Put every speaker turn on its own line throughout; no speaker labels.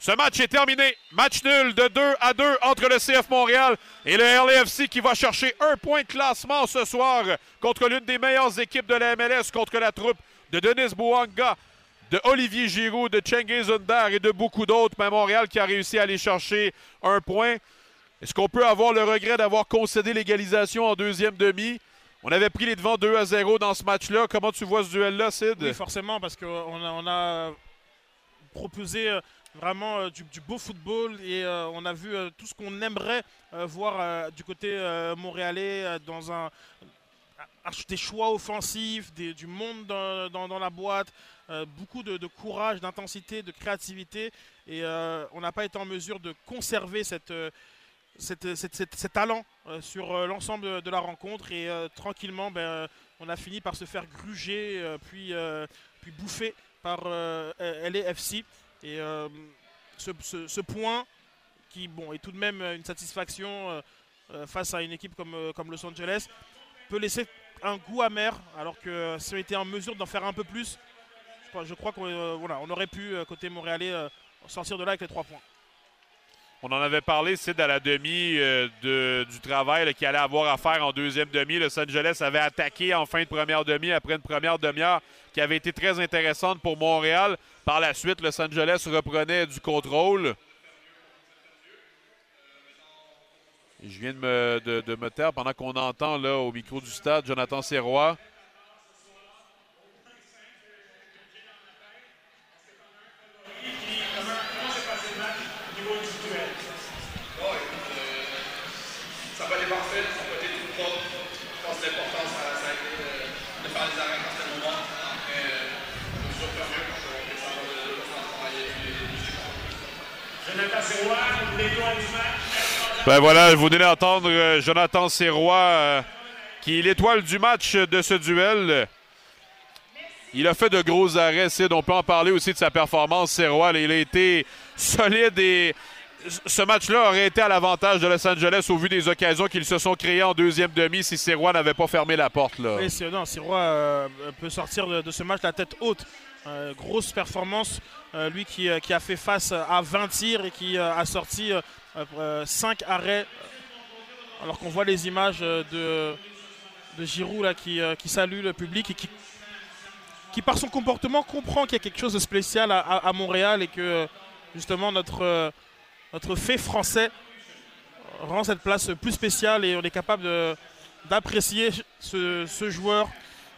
Ce match est terminé. Match nul de 2-2 entre le CF Montréal et le LAFC qui va chercher un point de classement ce soir contre l'une des meilleures équipes de la MLS, contre la troupe de Denis Bouanga, de Olivier Giroud, de Cengiz Ünder et de beaucoup d'autres. Mais Montréal qui a réussi à aller chercher un point. Est-ce qu'on peut avoir le regret d'avoir concédé l'égalisation en deuxième demi? On avait pris les devants 2-0 dans ce match-là. Comment tu vois ce duel-là, Sid?
Oui, forcément, parce qu'on a proposé vraiment du beau football et on a vu tout ce qu'on aimerait voir du côté montréalais dans des choix offensifs, du monde dans la boîte, beaucoup de courage, d'intensité, de créativité. Et on n'a pas été en mesure de conserver cet talent sur l'ensemble de la rencontre. Et tranquillement, on a fini par se faire gruger, puis bouffer par LAFC. Et ce point qui est tout de même une satisfaction face à une équipe comme Los Angeles peut laisser un goût amer, alors que si on était en mesure d'en faire un peu plus, je crois qu'on aurait pu, côté montréalais, sortir de là avec les 3 points.
On en avait parlé, Sid, à la demi du travail qu'il allait avoir à faire en deuxième demi. Los Angeles avait attaqué en fin de première demi après une première demi-heure qui avait été très intéressante pour Montréal. Par la suite, Los Angeles reprenait du contrôle. Et je viens de me taire pendant qu'on entend là, au micro du stade Jonathan Sirois.
Ça n'a pas été parfait, ça n'a pas été tout propre. Je pense que l'important, ça a été de faire les arrêts quand c'était le moment. Après, on peut toujours faire mieux quand on descend de travailler.
Jonathan Sirois, l'étoile du match.
Ben voilà, vous venez d'entendre Jonathan Sirois, qui est l'étoile du match de ce duel. Il a fait de gros arrêts, Sid. On peut en parler aussi de sa performance, Sirois. Il a été solide et ce match-là aurait été à l'avantage de Los Angeles au vu des occasions qu'ils se sont créées en deuxième demi si Sirois n'avait pas fermé la porte. Là.
Oui, Sirois peut sortir de ce match la tête haute. Grosse performance. Lui qui a fait face à 20 tirs et qui a sorti 5 arrêts. Alors qu'on voit les images de Giroud là, qui salue le public et qui par son comportement comprend qu'il y a quelque chose de spécial à Montréal et que justement notre fait français rend cette place plus spéciale et on est capable d'apprécier ce joueur.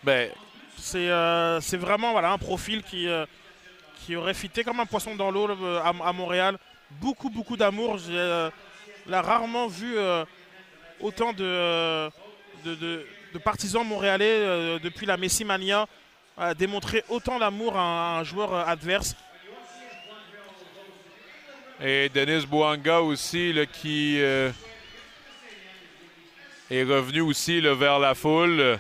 C'est vraiment un profil qui aurait fité comme un poisson dans l'eau à Montréal. Beaucoup d'amour. J'ai rarement vu autant de partisans montréalais depuis la Messi Mania démontrer autant d'amour à un joueur adverse.
Et Denis Bouanga aussi, là, qui est revenu aussi là, vers la foule.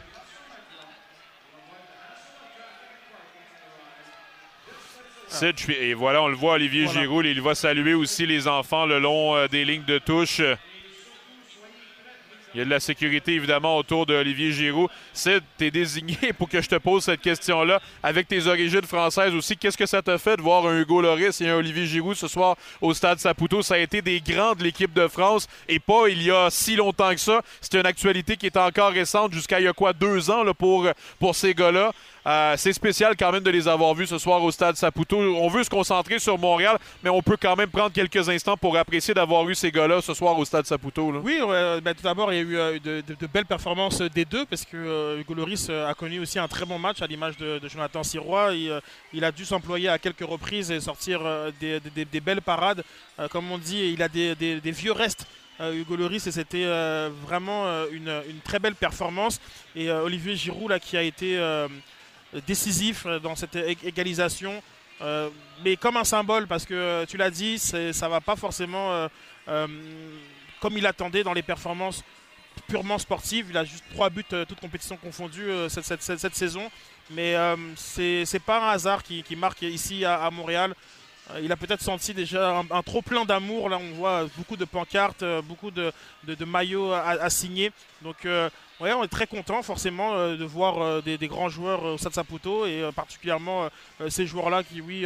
Et voilà, on le voit, Olivier Giroud, il va saluer aussi les enfants le long des lignes de touche. Il y a de la sécurité, évidemment, autour d'Olivier Giroud. Sid, tu es désigné pour que je te pose cette question-là. Avec tes origines françaises aussi, qu'est-ce que ça t'a fait de voir un Hugo Lloris et un Olivier Giroud ce soir au Stade Saputo? Ça a été des grands de l'équipe de France et pas il y a si longtemps que ça. C'est une actualité qui est encore récente jusqu'à il y a 2 ans là, pour ces gars-là. C'est spécial quand même de les avoir vus ce soir au Stade Saputo. On veut se concentrer sur Montréal, mais on peut quand même prendre quelques instants pour apprécier d'avoir eu ces gars-là ce soir au Stade Saputo. Là.
Oui, tout d'abord, il y a eu de belles performances des deux parce que Hugo Lloris a connu aussi un très bon match à l'image de Jonathan Sirois. Il a dû s'employer à quelques reprises et sortir des belles parades. Comme on dit, il a des vieux restes. Hugo Lloris et c'était vraiment une très belle performance. Et Olivier Giroud là, qui a été décisif dans cette égalisation, mais comme un symbole parce que tu l'as dit, ça ne va pas forcément comme il attendait dans les performances purement sportives. Il a juste 3 buts toutes compétitions confondues cette saison, mais c'est pas un hasard qui marque ici à Montréal. Il a peut-être senti déjà un trop plein d'amour. Là, on voit beaucoup de pancartes, beaucoup de maillots à signer. Donc, on est très content forcément de voir des grands joueurs au Stade Saputo et particulièrement ces joueurs-là qui, oui,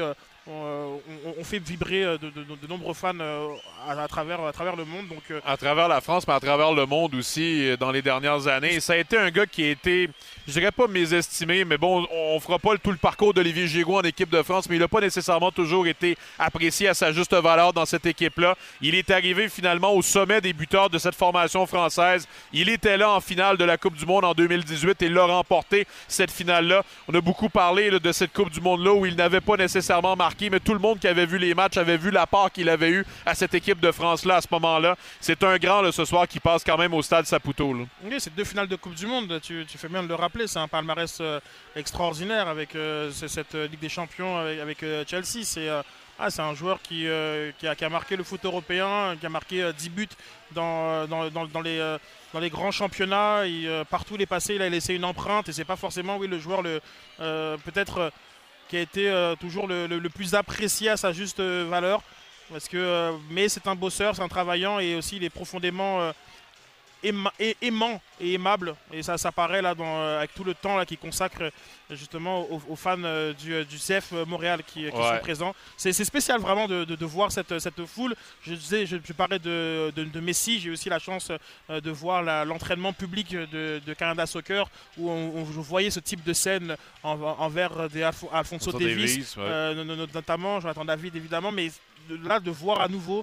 on fait vibrer de nombreux fans à travers le monde. Donc,
à travers la France, mais à travers le monde aussi dans les dernières années. Et ça a été un gars qui a été, je dirais pas mésestimé, mais bon, on fera pas tout le parcours d'Olivier Giroud en équipe de France, mais il n'a pas nécessairement toujours été apprécié à sa juste valeur dans cette équipe-là. Il est arrivé finalement au sommet des buteurs de cette formation française. Il était là en finale de la Coupe du Monde en 2018 et il l'a remporté, cette finale-là. On a beaucoup parlé de cette Coupe du Monde-là où il n'avait pas nécessairement marqué, mais tout le monde qui avait vu les matchs avait vu l'apport qu'il avait eu à cette équipe de France-là à ce moment-là. C'est un grand là, ce soir qui passe quand même au stade Saputo. Là.
Oui, c'est 2 finales de Coupe du Monde, tu fais bien de le rappeler. C'est un palmarès extraordinaire avec cette Ligue des Champions avec Chelsea. C'est un joueur qui a marqué le foot européen, qui a marqué 10 buts dans les grands championnats. Partout où il est passé, il a laissé une empreinte. Et c'est pas forcément le joueur peut-être qui a été toujours le plus apprécié à sa juste valeur. Mais c'est un bosseur, c'est un travaillant et aussi il est profondément aimant et aimable. Et ça paraît là avec tout le temps là, qu'il consacre justement aux fans du CF Montréal qui sont présents. C'est spécial vraiment de voir cette foule. Je parlais de Messi, j'ai aussi la chance de voir l'entraînement public de Canada Soccer où on voyait ce type de scène envers des Alphonso Davies, notamment Jonathan David évidemment, mais là de voir à nouveau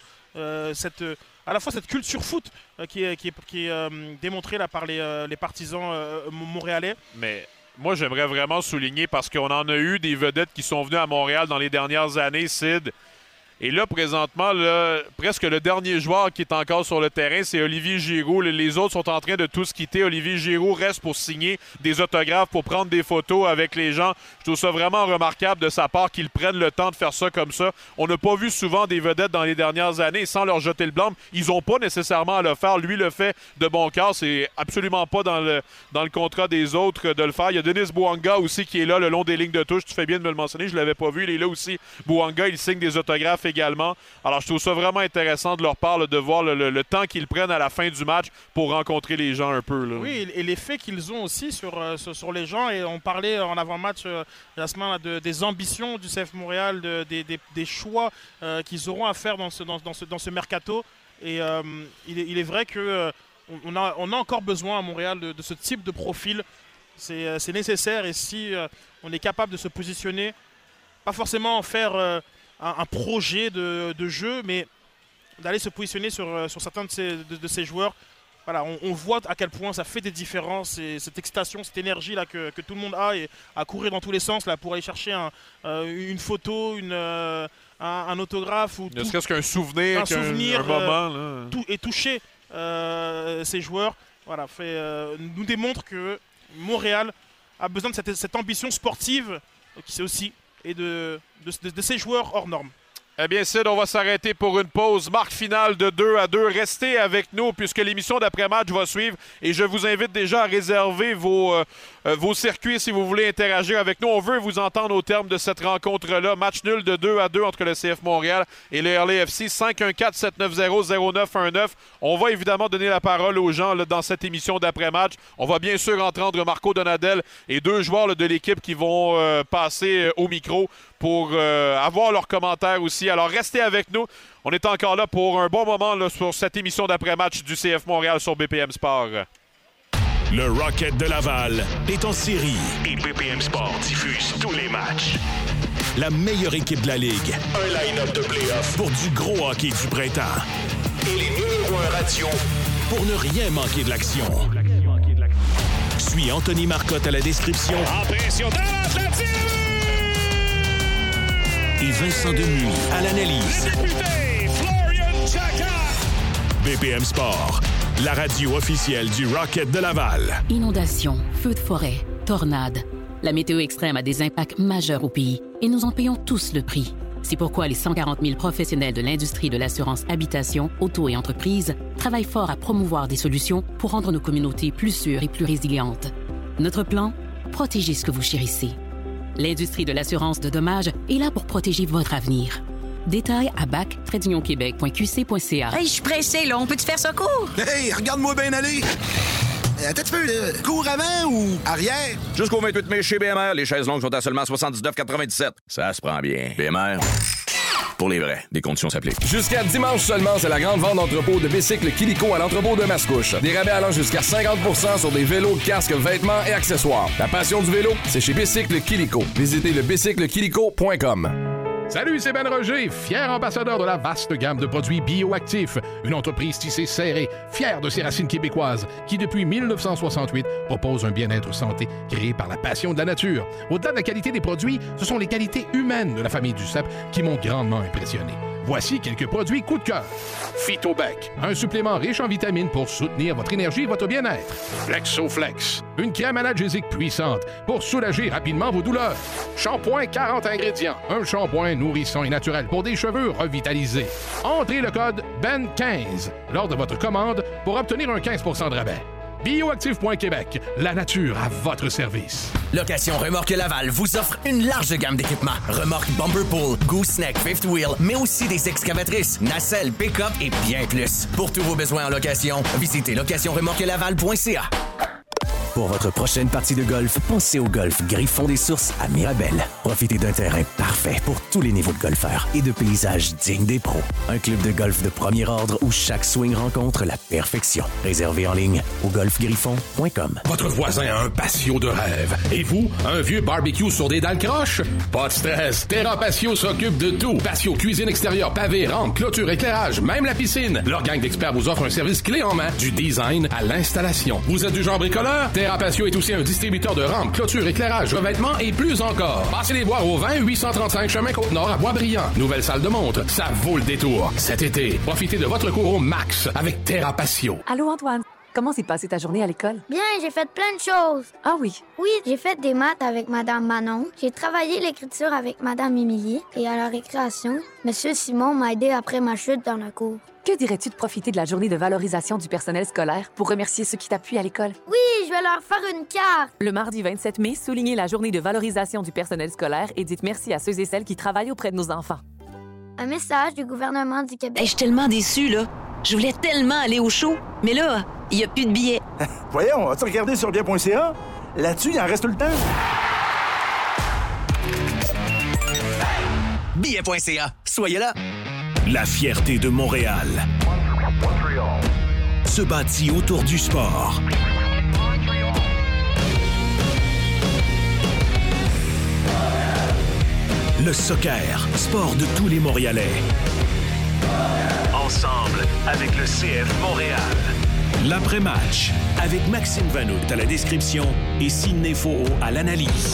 à la fois cette culture foot qui est démontrée là par les partisans montréalais.
Mais moi, j'aimerais vraiment souligner, parce qu'on en a eu des vedettes qui sont venues à Montréal dans les dernières années, Sid. Et là, présentement, presque le dernier joueur qui est encore sur le terrain, c'est Olivier Giroud. Les autres sont en train de tous quitter. Olivier Giroud reste pour signer des autographes, pour prendre des photos avec les gens. Je trouve ça vraiment remarquable de sa part qu'il prenne le temps de faire ça comme ça. On n'a pas vu souvent des vedettes dans les dernières années, sans leur jeter le blâme. Ils n'ont pas nécessairement à le faire. Lui le fait de bon cœur. C'est absolument pas dans le contrat des autres de le faire. Il y a Denis Bouanga aussi qui est là le long des lignes de touche. Tu fais bien de me le mentionner. Je ne l'avais pas vu. Il est là aussi. Bouanga, il signe des autographes également. Alors, je trouve ça vraiment intéressant de leur part de voir le temps qu'ils prennent à la fin du match pour rencontrer les gens un peu. Là.
Oui, et l'effet qu'ils ont aussi sur les gens. Et on parlait en avant-match la semaine des ambitions du CF Montréal, des choix qu'ils auront à faire dans ce mercato. Et il est vrai qu'on a encore besoin à Montréal de ce type de profil. C'est nécessaire et si on est capable de se positionner, pas forcément en faire un projet de jeu, mais d'aller se positionner sur certains de ces joueurs. Voilà, on voit à quel point ça fait des différences et cette excitation, cette énergie là que tout le monde a et à courir dans tous les sens là, pour aller chercher une photo, un autographe ou
ne serait-ce qu'un souvenir, un moment. Là.
Et toucher ces joueurs nous démontre que Montréal a besoin de cette ambition sportive qui c'est aussi et de ces joueurs hors normes.
Eh bien, Sid, on va s'arrêter pour une pause. Marque finale de 2-2. Restez avec nous puisque l'émission d'après-match va suivre et je vous invite déjà à réserver vos circuits si vous voulez interagir avec nous. On veut vous entendre au terme de cette rencontre-là. Match nul de 2-2 entre le CF Montréal et le LAFC. 514-790-0919. On va évidemment donner la parole aux gens là, dans cette émission d'après-match. On va bien sûr entendre Marco Donadel et 2 joueurs là, de l'équipe qui vont passer au micro pour avoir leurs commentaires aussi. Alors, restez avec nous. On est encore là pour un bon moment là, sur cette émission d'après-match du CF Montréal sur BPM Sport.
Le Rocket de Laval est en série et BPM Sport diffuse tous les matchs. La meilleure équipe de la Ligue. Un line-up de play-off pour du gros hockey du printemps. Et les numéros 1 radio pour ne rien manquer de l'action. Suis Anthony Marcotte à la description.
En pression dans l'Atlantique!
Et Vincent Denis à l'analyse.
Le député, Florian Chaka!
BPM Sport, la radio officielle du Rocket de Laval.
Inondations, feux de forêt, tornades. La météo extrême a des impacts majeurs au pays et nous en payons tous le prix. C'est pourquoi les 140 000 professionnels de l'industrie de l'assurance habitation, auto et entreprise travaillent fort à promouvoir des solutions pour rendre nos communautés plus sûres et plus résilientes. Notre plan? Protégez ce que vous chérissez. L'industrie de l'assurance de dommages est là pour protéger votre avenir. Détails à bac-québec.qc.ca.
Hey, je suis pressé, là. On peut-tu faire ça court?
Hey, regarde-moi bien aller!
attends un petit peu, là. Cours avant ou arrière?
Jusqu'au 28 mai chez BMR, les chaises longues sont à seulement 79,97. Ça se prend bien. BMR, pour les vrais, des conditions s'appliquent.
Jusqu'à dimanche seulement, c'est la grande vente d'entrepôt de bicycles Kilico à l'entrepôt de Mascouche. Des rabais allant jusqu'à 50% sur des vélos, casques, vêtements et accessoires. La passion du vélo, c'est chez Bicycle Kilico. Visitez le bicyclekilico.com.
Salut, c'est Ben Roger, fier ambassadeur de la vaste gamme de produits bioactifs. Une entreprise tissée serrée, fière de ses racines québécoises, qui depuis 1968 propose un bien-être santé créé par la passion de la nature. Au-delà de la qualité des produits, ce sont les qualités humaines de la famille Duceppe qui m'ont grandement impressionné. Voici quelques produits coup de cœur. Phytobec, un supplément riche en vitamines pour soutenir votre énergie et votre bien-être. Flexoflex, une crème analgésique puissante pour soulager rapidement vos douleurs. Shampoing 40 ingrédients, un shampoing nourrissant et naturel pour des cheveux revitalisés. Entrez le code BEN15 lors de votre commande pour obtenir un 15% de rabais. Bioactif.Québec, la nature à votre service.
Location Remorque Laval vous offre une large gamme d'équipements. Remorque Bumperpool, Gooseneck, Fifth Wheel, mais aussi des excavatrices, nacelles, pick-up et bien plus. Pour tous vos besoins en location, visitez locationremorquelaval.ca. Pour votre prochaine partie de golf, pensez au golf Griffon des Sources à Mirabel. Profitez d'un terrain parfait pour tous les niveaux de golfeurs et de paysages dignes des pros. Un club de golf de premier ordre où chaque swing rencontre la perfection. Réservé en ligne au golfgriffon.com.
Votre voisin a un patio de rêve. Et vous, un vieux barbecue sur des dalles croches? Pas de stress. Terra Patio s'occupe de tout. Patio, cuisine extérieure, pavé, rampe, clôture, éclairage, même la piscine. Leur gang d'experts vous offre un service clé en main, du design à l'installation. Vous êtes du genre bricoleur? Terra Patio est aussi un distributeur de rampes, clôture, éclairage, revêtements et plus encore. Passez les voir au 20-835 chemin Côte-Nord à Boisbriand. Nouvelle salle de montre, ça vaut le détour. Cet été, profitez de votre cours au max avec Terra Patio.
Allô Antoine, comment s'est passée ta journée à l'école?
Bien, j'ai fait plein de choses.
Ah oui?
Oui, j'ai fait des maths avec Madame Manon. J'ai travaillé l'écriture avec Madame Émilie. Et à la récréation, Monsieur Simon m'a aidé après ma chute dans la cour.
Que dirais-tu de profiter de la journée de valorisation du personnel scolaire pour remercier ceux qui t'appuient à l'école?
Oui, je vais leur faire une carte.
Le mardi 27 mai, soulignez la journée de valorisation du personnel scolaire et dites merci à ceux et celles qui travaillent auprès de nos enfants.
Un message du gouvernement du Québec.
Hey, je suis tellement déçue, là. Je voulais tellement aller au show, mais là, il n'y a plus de billets.
Voyons, as-tu regardé sur bien.ca? Là-dessus, il en reste tout le temps.
Billet.ca, soyez là.
La fierté de Montréal se bâtit autour du sport. Le soccer, sport de tous les Montréalais. Ensemble avec le CF Montréal. L'après-match avec Maxime Vanout à la description et Sidney Faux à l'analyse.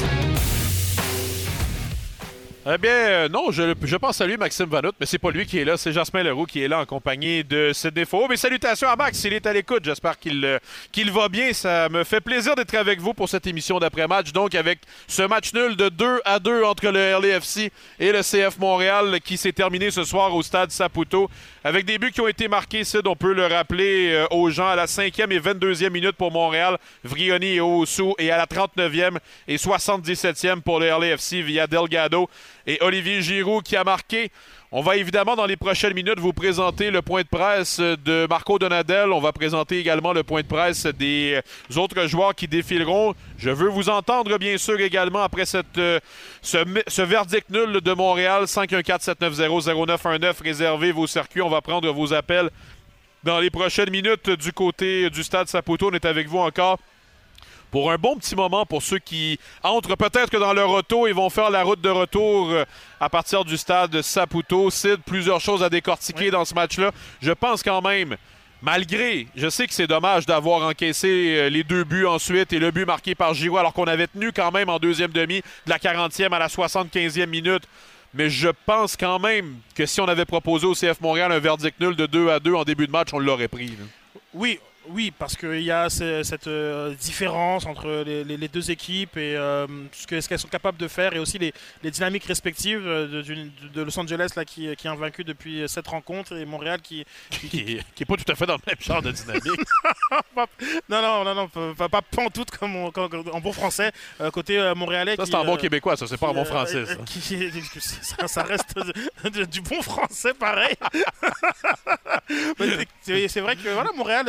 Eh bien, non, je pense à lui, Maxime Vanout, mais c'est pas lui qui est là, c'est Jasmin Leroux qui est là en compagnie de Sidney Faux. Mais salutations à Max, il est à l'écoute, j'espère qu'il va bien. Ça me fait plaisir d'être avec vous pour cette émission d'après-match. Donc, avec ce match nul de 2-2 entre le LAFC et le CF Montréal qui s'est terminé ce soir au stade Saputo, avec des buts qui ont été marqués, Sid, on peut le rappeler aux gens, à la 5e et 22e minute pour Montréal, Vrioni et Owusu, et à la 39e et 77e pour le LAFC via Delgado et Olivier Giroud qui a marqué. On va évidemment dans les prochaines minutes vous présenter le point de presse de Marco Donadel. On va présenter également le point de presse des autres joueurs qui défileront. Je veux vous entendre bien sûr également après ce verdict nul de Montréal. 514-790-0919. Réservez vos circuits. On va prendre vos appels dans les prochaines minutes du côté du stade Saputo. On est avec vous encore pour un bon petit moment pour ceux qui entrent peut-être que dans leur auto et vont faire la route de retour à partir du stade Saputo. Sid, plusieurs choses à décortiquer dans ce match-là. Je pense quand même, malgré, je sais que c'est dommage d'avoir encaissé les 2 buts ensuite et le but marqué par Giroud alors qu'on avait tenu quand même en deuxième demi de la 40e à la 75e minute. Mais je pense quand même que si on avait proposé au CF Montréal un verdict nul de 2-2 en début de match, on l'aurait pris. Là.
Oui, parce qu'il y a cette différence entre les deux équipes et ce qu'elles sont capables de faire et aussi les dynamiques respectives de Los Angeles là, qui est invaincu depuis 7 rencontres et Montréal qui
est pas tout à fait dans le même genre de dynamique.
non, pas pantoute comme en bon français, côté montréalais.
Ça, c'est en bon québécois, ça, c'est pas en bon français.
Ça reste du bon français pareil. C'est vrai que voilà, Montréal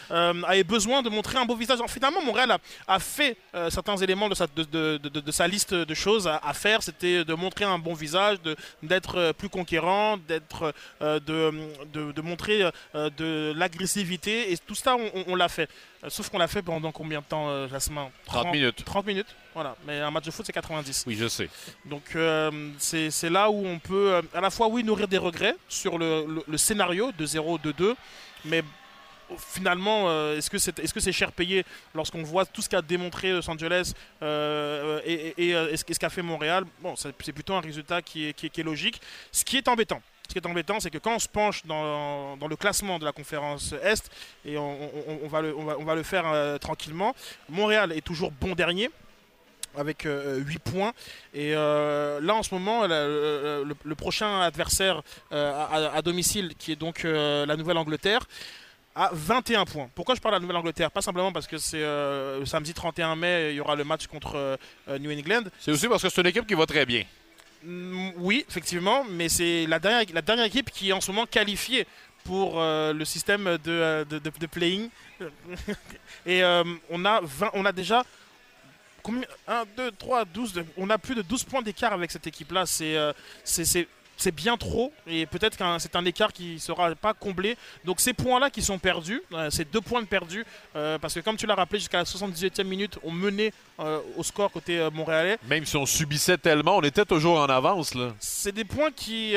avait besoin de montrer un beau visage. Alors, finalement, Montréal a fait certains éléments de sa liste de choses à faire. C'était de montrer un bon visage, d'être plus conquérant, de montrer de l'agressivité. Et tout ça, on l'a fait. Sauf qu'on l'a fait pendant combien de temps, Jasmin ?
30 minutes.
30 minutes, voilà. Mais un match de foot, c'est 90.
Oui, je sais.
Donc, c'est là où on peut, à la fois, oui, nourrir des regrets sur le scénario de 0, 2-2, mais finalement, est-ce que c'est cher payé lorsqu'on voit tout ce qu'a démontré Los Angeles et ce qu'a fait Montréal ? Bon, c'est plutôt un résultat qui est logique. Ce qui est embêtant, c'est que quand on se penche dans le classement de la conférence Est, et on va le faire tranquillement, Montréal est toujours bon dernier avec 8 points. Et là, en ce moment, le prochain adversaire à domicile, qui est donc la Nouvelle-Angleterre, a 21 points. Pourquoi je parle de la Nouvelle-Angleterre ? Pas simplement parce que c'est le samedi 31 mai, il y aura le match contre New England.
C'est aussi parce que c'est une équipe qui va très bien.
Oui, effectivement, mais c'est la dernière équipe qui est en ce moment qualifiée pour le système de playing. Et on a déjà combien 1, 2, 3, 12. On a plus de 12 points d'écart avec cette équipe-là. C'est bien trop, et peut-être que c'est un écart qui ne sera pas comblé. Donc ces points-là qui sont perdus, ces 2 points de perdus, parce que comme tu l'as rappelé, jusqu'à la 78e minute, on menait au score côté montréalais.
Même si on subissait tellement, on était toujours en avance, là.
C'est des points qui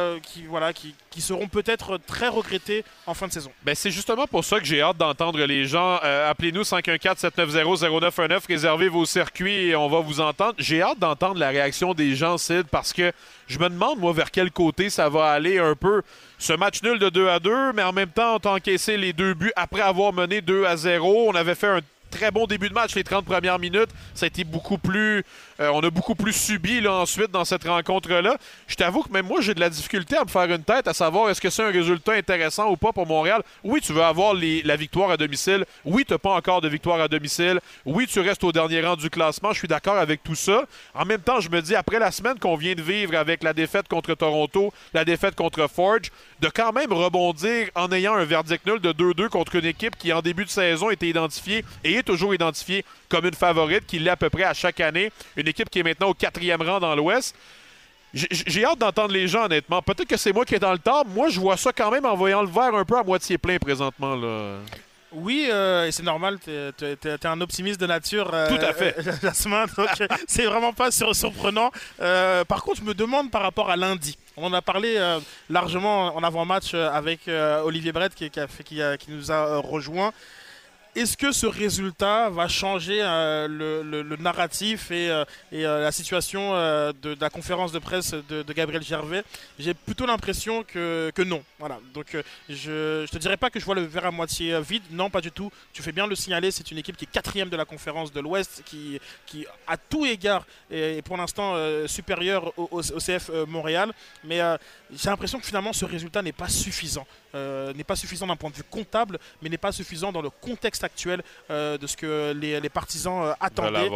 seront peut-être très regrettés en fin de saison.
Ben, c'est justement pour ça que j'ai hâte d'entendre les gens. Appelez-nous 514-790-0919, réservez vos circuits et on va vous entendre. J'ai hâte d'entendre la réaction des gens, Sid, parce que je me demande, moi, vers quel côté ça va aller un peu. Ce match nul de 2-2, mais en même temps, on a encaissé les 2 buts après avoir mené 2-0. On avait fait un très bon début de match, les 30 premières minutes. Ça a été beaucoup plus... on a beaucoup plus subi là, ensuite dans cette rencontre-là. Je t'avoue que même moi, j'ai de la difficulté à me faire une tête, à savoir est-ce que c'est un résultat intéressant ou pas pour Montréal. Oui, tu veux avoir la victoire à domicile. Oui, tu n'as pas encore de victoire à domicile. Oui, tu restes au dernier rang du classement. Je suis d'accord avec tout ça. En même temps, je me dis, après la semaine qu'on vient de vivre avec la défaite contre Toronto, la défaite contre Forge, de quand même rebondir en ayant un verdict nul de 2-2 contre une équipe qui, en début de saison, était identifiée et est toujours identifiée comme une favorite, qui l'est à peu près à chaque année. Une équipe qui est maintenant au 4e rang dans l'Ouest. J'ai hâte d'entendre les gens, honnêtement. Peut-être que c'est moi qui est dans le tort. Moi, je vois ça quand même en voyant le verre un peu à moitié plein présentement, là.
Oui, et c'est normal, t'es un optimiste de nature.
Tout à fait.
Jasmin, donc c'est vraiment pas surprenant. Par contre, je me demande par rapport à lundi. On en a parlé largement en avant-match avec Olivier Brett qui nous a rejoint. Est-ce que ce résultat va changer le narratif et la situation de la conférence de presse de Gabriel Gervais? J'ai plutôt l'impression que non. Voilà. Donc je te dirais pas que je vois le verre à moitié vide. Non, pas du tout. Tu fais bien le signaler. C'est une équipe qui est 4e de la conférence de l'Ouest, qui à tout égard est pour l'instant supérieure au CF Montréal. Mais j'ai l'impression que finalement ce résultat n'est pas suffisant. N'est pas suffisant d'un point de vue comptable, mais n'est pas suffisant dans le contexte actuel de ce que les partisans attendaient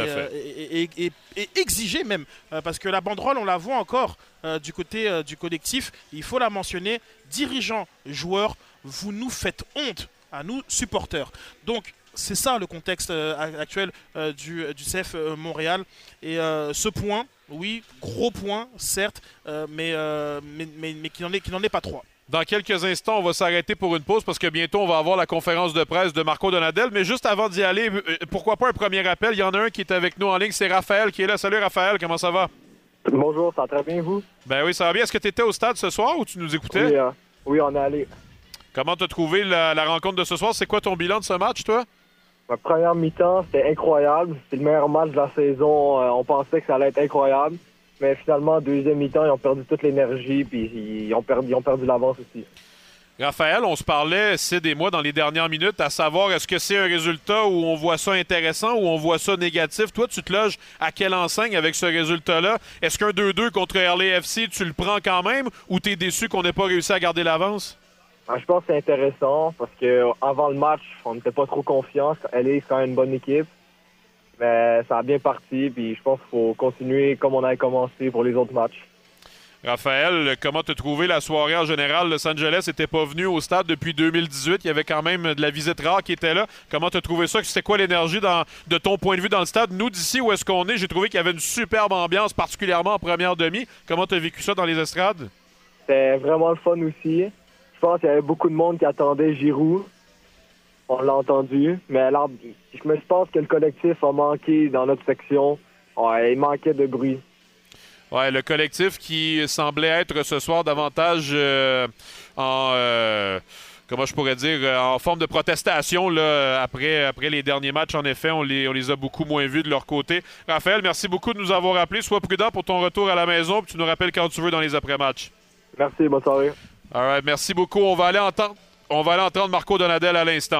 et exigeaient même. Parce que la banderole, on la voit encore du côté du collectif. Il faut la mentionner. Dirigeants, joueurs, vous nous faites honte à nous, supporters. Donc, c'est ça le contexte actuel du CF Montréal. Et ce point, oui, gros point, certes, mais qui n'en est pas 3.
Dans quelques instants, on va s'arrêter pour une pause parce que bientôt, on va avoir la conférence de presse de Marco Donadel. Mais juste avant d'y aller, pourquoi pas un premier appel? Il y en a un qui est avec nous en ligne, c'est Raphaël qui est là. Salut Raphaël, comment ça va?
Bonjour, ça va très bien, vous?
Ben oui, ça va bien. Est-ce que tu étais au stade ce soir ou tu nous écoutais?
Oui, on est allé.
Comment t'as trouvé la rencontre de ce soir? C'est quoi ton bilan de ce match, toi?
Ma première mi-temps, c'était incroyable. C'était le meilleur match de la saison. On pensait que ça allait être incroyable. Mais finalement, deuxième mi-temps, ils ont perdu toute l'énergie puis ils ont perdu l'avance aussi.
Raphaël, on se parlait, Sid et moi, dans les dernières minutes, à savoir est-ce que c'est un résultat où on voit ça intéressant ou on voit ça négatif. Toi, tu te loges à quelle enseigne avec ce résultat-là? Est-ce qu'un 2-2 contre LAFC, tu le prends quand même ou t'es déçu qu'on n'ait pas réussi à garder l'avance?
Je pense que c'est intéressant parce qu'avant le match, on n'était pas trop confiants. LA, c'est quand même une bonne équipe. Mais ça a bien parti, puis je pense qu'il faut continuer comme on avait commencé pour les autres matchs.
Raphaël, comment tu as trouvé la soirée en général? Los Angeles n'était pas venu au stade depuis 2018. Il y avait quand même de la visite rare qui était là. Comment tu as trouvé ça? C'était quoi l'énergie de ton point de vue dans le stade? Nous, d'ici où est-ce qu'on est, j'ai trouvé qu'il y avait une superbe ambiance, particulièrement en première demi. Comment tu as vécu ça dans les estrades?
C'était vraiment le fun aussi. Je pense qu'il y avait beaucoup de monde qui attendait Giroud. On l'a entendu. Mais alors, je pense que le collectif a manqué dans notre section. Ouais, il manquait de bruit.
Ouais, le collectif qui semblait être ce soir davantage comment je pourrais dire, en forme de protestation là, après les derniers matchs. En effet, on les a beaucoup moins vus de leur côté. Raphaël, merci beaucoup de nous avoir appelés. Sois prudent pour ton retour à la maison, puis tu nous rappelles quand tu veux dans les après-matchs.
Merci, bonne soirée.
All right, merci beaucoup. On va aller entendre Marco Donadel à l'instant.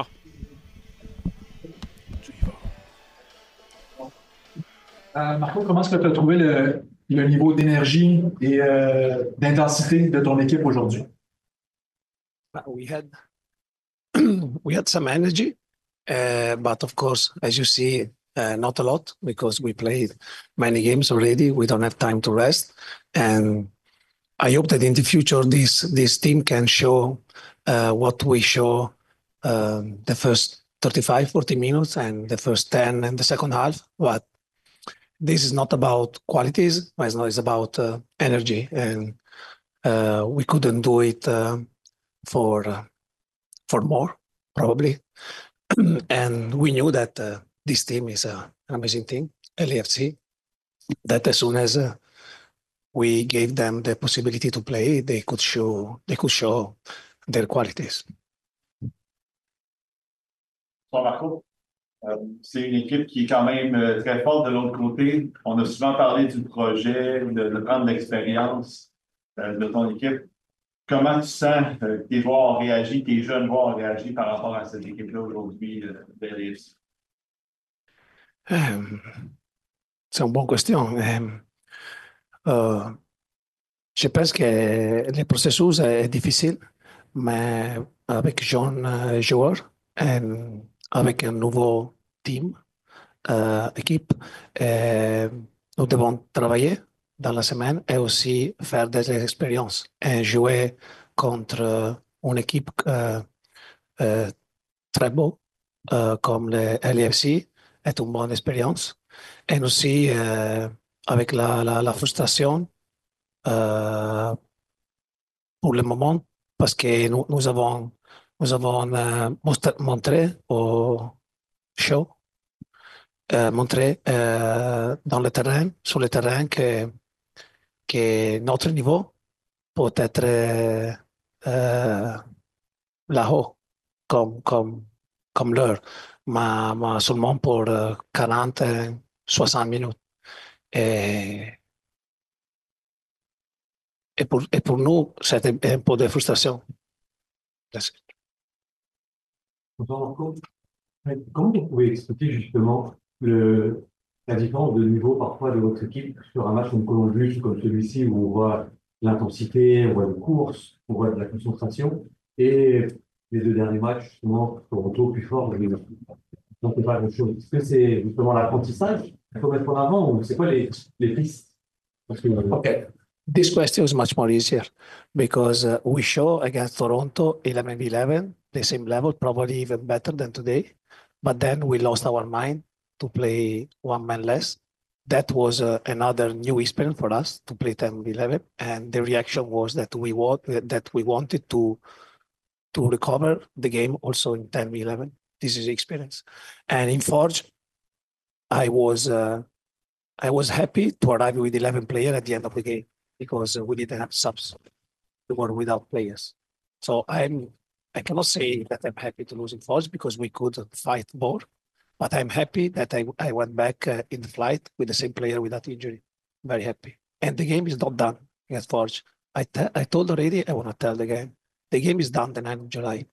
Marco, comment est-ce que tu as trouvé le niveau d'énergie et d'intensité de ton équipe aujourd'hui?
We had some energy, but of course, as you see, not a lot because we played many games already. We don't have time to rest, and I hope that in the future this team can show what we show the first 35, 40 minutes and the first 10 in the second half. But this is not about qualities, it's about energy, and we couldn't do it for more, probably. And we knew that this team is an amazing team, LAFC, that as soon as we gave them the possibility to play, they could show their qualities.
Bon, Marco, c'est une équipe qui est quand même très forte de l'autre côté. On a souvent parlé du projet, de prendre l'expérience de ton équipe. Comment tu sens que tes joueurs ont réagi, tes jeunes joueurs ont réagi par rapport à cette équipe-là aujourd'hui de l'AFC?
C'est une bonne question. Je pense que le processus est difficile, mais avec jeunes joueurs et avec un nouveau team, équipe, nous devons travailler dans la semaine et aussi faire des expériences et jouer contre une équipe très beau comme le LAFC est une bonne expérience. Et aussi avec la frustration pour le moment parce que nous avons montré au show, montré dans le terrain, sur le terrain que notre niveau peut être là-haut comme leur, mais seulement pour 40, 60 minutes. Et pour nous, c'était un peu de frustration.
Comment vous pouvez expliquer justement la différence de niveau parfois de votre équipe sur un match comme Columbus, comme celui-ci, où on voit l'intensité, on voit les courses, on voit de la concentration, et les deux derniers matchs, justement, Toronto plus fort, mais on ne fait pas la même chose. Est-ce que c'est justement l'apprentissage qu'il faut mettre en avant, ou c'est quoi les pistes?
Okay. This question is much more easier because we show against Toronto 11-11, the same level, probably even better than today. But then we lost our mind to play one man less. That was another new experience for us to play 10-11. And the reaction was that we wanted to recover the game also in 10-11. This is the experience. And in Forge, I was happy to arrive with 11 players at the end of the game because we didn't have subs. We were without players. So I cannot say that I'm happy to lose in Forge because we could fight more, but I'm happy that I went back in the flight with the same player without injury. Very happy. And the game is not done against Forge. I told already, I want to tell the game. The game is done the 9th of July.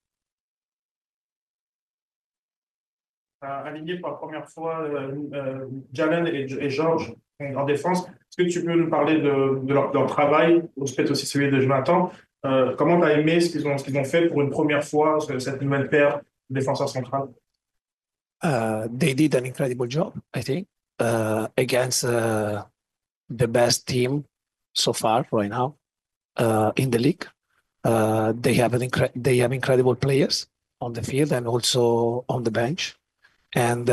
Aligné pour la première fois Jalen et Georges en défense. Est-ce que tu peux nous parler de leur travail, ou peut-être aussi celui de Jonathan? Comment tu as aimé ce qu'ils ont fait pour une première fois, cette nouvelle paire de défenseurs centrales?
They did an incredible job, I think, against the best team so far right now. in the league. They have incredible players on the field and also on the bench, and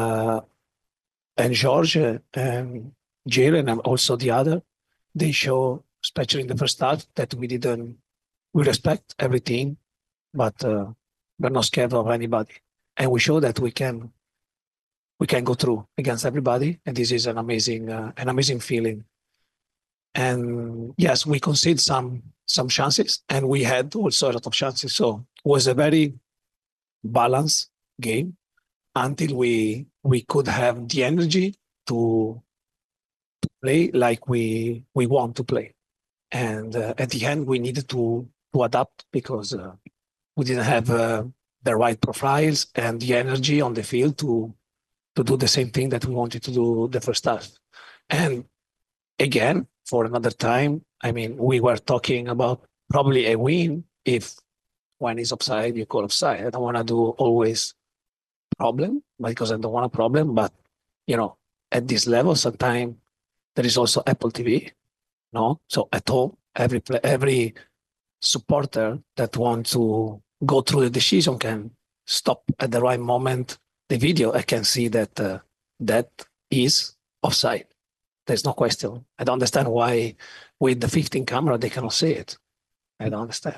George and Jalen and also the other, they show, especially in the first half, that we respect every team, but we're not scared of anybody, and we show that we can go through against everybody, and this is an amazing feeling. And yes, we conceded some chances, and we had also a lot of chances. So it was a very balanced game until we could have the energy to play like we want to play. And at the end, we needed to adapt because we didn't have the right profiles and the energy on the field to do the same thing that we wanted to do the first half. And again, for another time, I mean, we were talking about probably a win if when it's offside, you call offside. I don't want to do always problem because I don't want a problem. But, at this level, sometimes there is also Apple TV, no? So at home, every supporter that wants to go through the decision can stop at the right moment the video. I can see that that is offside. There's no question. I don't understand why with the 15 camera, they cannot see it. I don't understand.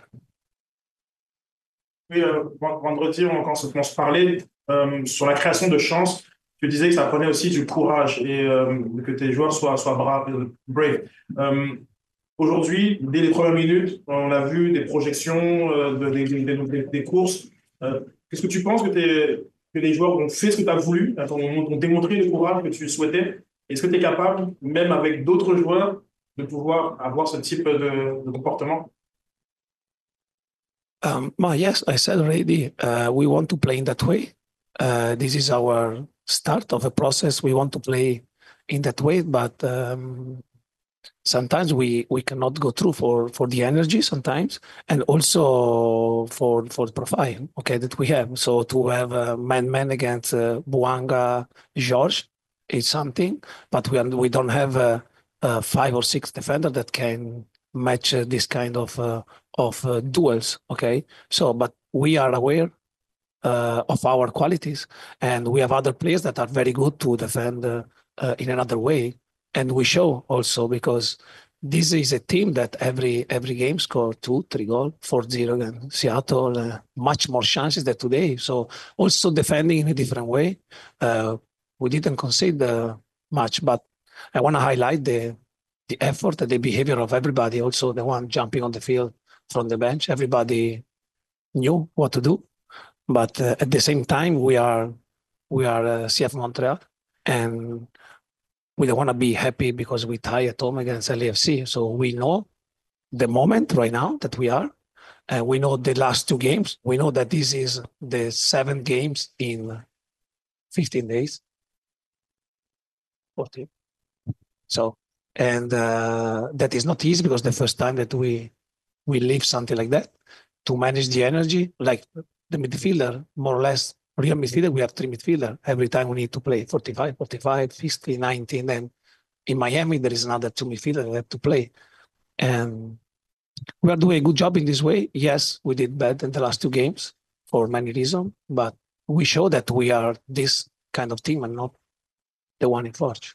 Oui, vendredi, quand on se parlait sur la création de chances, tu disais que ça prenait aussi du courage et que tes joueurs soient brave. Aujourd'hui, dès les premières minutes, on a vu des projections, des courses. Qu'est-ce que tu penses que les joueurs ont fait ce que tu as voulu, ont démontré le courage que tu souhaitais? Est-ce que tu es capable, même avec d'autres joueurs, de pouvoir avoir ce type de comportement?
Yes, I said already, we want to play in that way. This is our start of a process. We want to play in that way, but sometimes we cannot go through for the energy sometimes, and also for the profile, okay, that we have. So to have man against Bouanga, George, is something, but we don't have 5 or 6 defenders that can match this kind of duels. Okay, so but we are aware of our qualities, and we have other players that are very good to defend in another way, and we show also because this is a team that every game score 2-3 goals, 4-0 and Seattle, much more chances than today. So also defending in a different way. We didn't concede much, but I want to highlight the effort and the behavior of everybody. Also, the one jumping on the field from the bench. Everybody knew what to do, but at the same time, we are CF Montreal, and we don't want to be happy because we tie at home against LAFC. So we know the moment right now that we are, and we know the last 2 games. We know that this is the 7 games in 15 days. 14. So, and that is not easy because the first time that we live something like that, to manage the energy, like the midfielder, more or less, real midfielder, we have 3 midfielders. Every time we need to play 45, 50, 90. And then in Miami, there is another 2 midfielders that have to play. And we are doing a good job in this way. Yes, we did bad in the last 2 games for many reasons, but we show that we are this kind of team and not the one in Forge.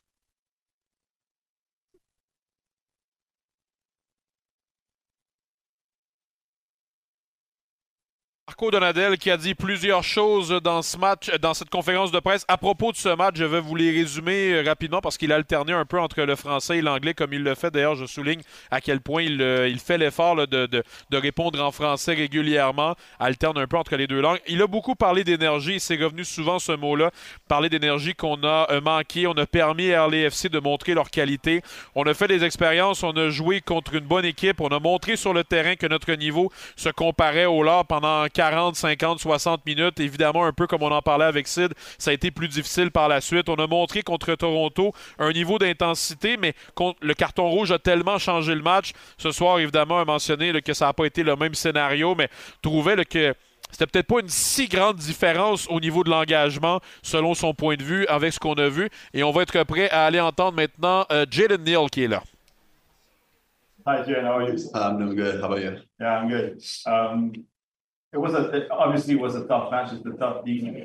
Marco Donadel qui a dit plusieurs choses dans ce match, dans cette conférence de presse. À propos de ce match, je vais vous les résumer rapidement parce qu'il a alterné un peu entre le français et l'anglais comme il le fait. D'ailleurs, je souligne à quel point il fait l'effort là, de répondre en français régulièrement, alterne un peu entre les 2 langues. Il a beaucoup parlé d'énergie, c'est revenu souvent ce mot-là, parler d'énergie qu'on a manqué. On a permis à LAFC de montrer leur qualité. On a fait des expériences, on a joué contre une bonne équipe, on a montré sur le terrain que notre niveau se comparait au leur pendant 40, 50, 60 minutes. Évidemment, un peu comme on en parlait avec Sid, ça a été plus difficile par la suite. On a montré contre Toronto un niveau d'intensité, mais le carton rouge a tellement changé le match. Ce soir, évidemment, a mentionné que ça n'a pas été le même scénario, mais trouvait que c'était peut-être pas une si grande différence au niveau de l'engagement, selon son point de vue, avec ce qu'on a vu. Et on va être prêt à aller entendre maintenant Jalen Neal qui est là.
Hi, Jen. How are you?
I'm doing good. How about you?
Yeah, I'm good. It obviously was a tough match. It's a tough team.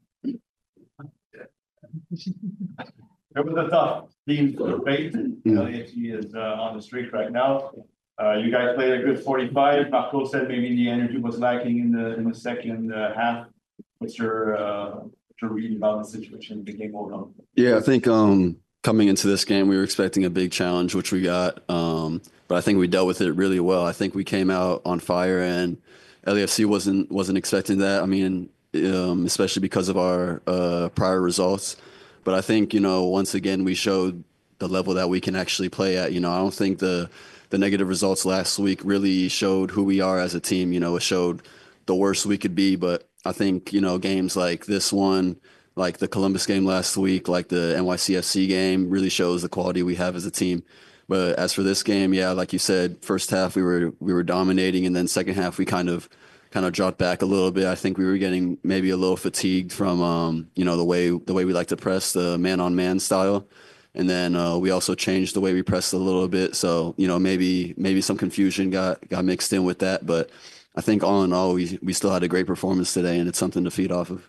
It was a tough team to face. LAFC is on the streak right now. You guys played a good 45. Marco said maybe the energy was lacking in the second half. What's your reading about the situation, the game overall?
Yeah, I think coming into this game, we were expecting a big challenge, which we got. But I think we dealt with it really well. I think we came out on fire, and LAFC wasn't expecting that. I mean, especially because of our prior results. But I think, once again, we showed the level that we can actually play at. I don't think the negative results last week really showed who we are as a team. It showed the worst we could be. But I think, games like this one, like the Columbus game last week, like the NYCFC game, really shows the quality we have as a team. But as for this game, yeah, like you said, first half we were dominating, and then second half we kind of dropped back a little bit. I think we were getting maybe a little fatigued from the way we like to press, the man-on-man style. And then we also changed the way we pressed a little bit. So, maybe some confusion got mixed in with that. But I think all in all, we still had a great performance today, and it's something to feed off of.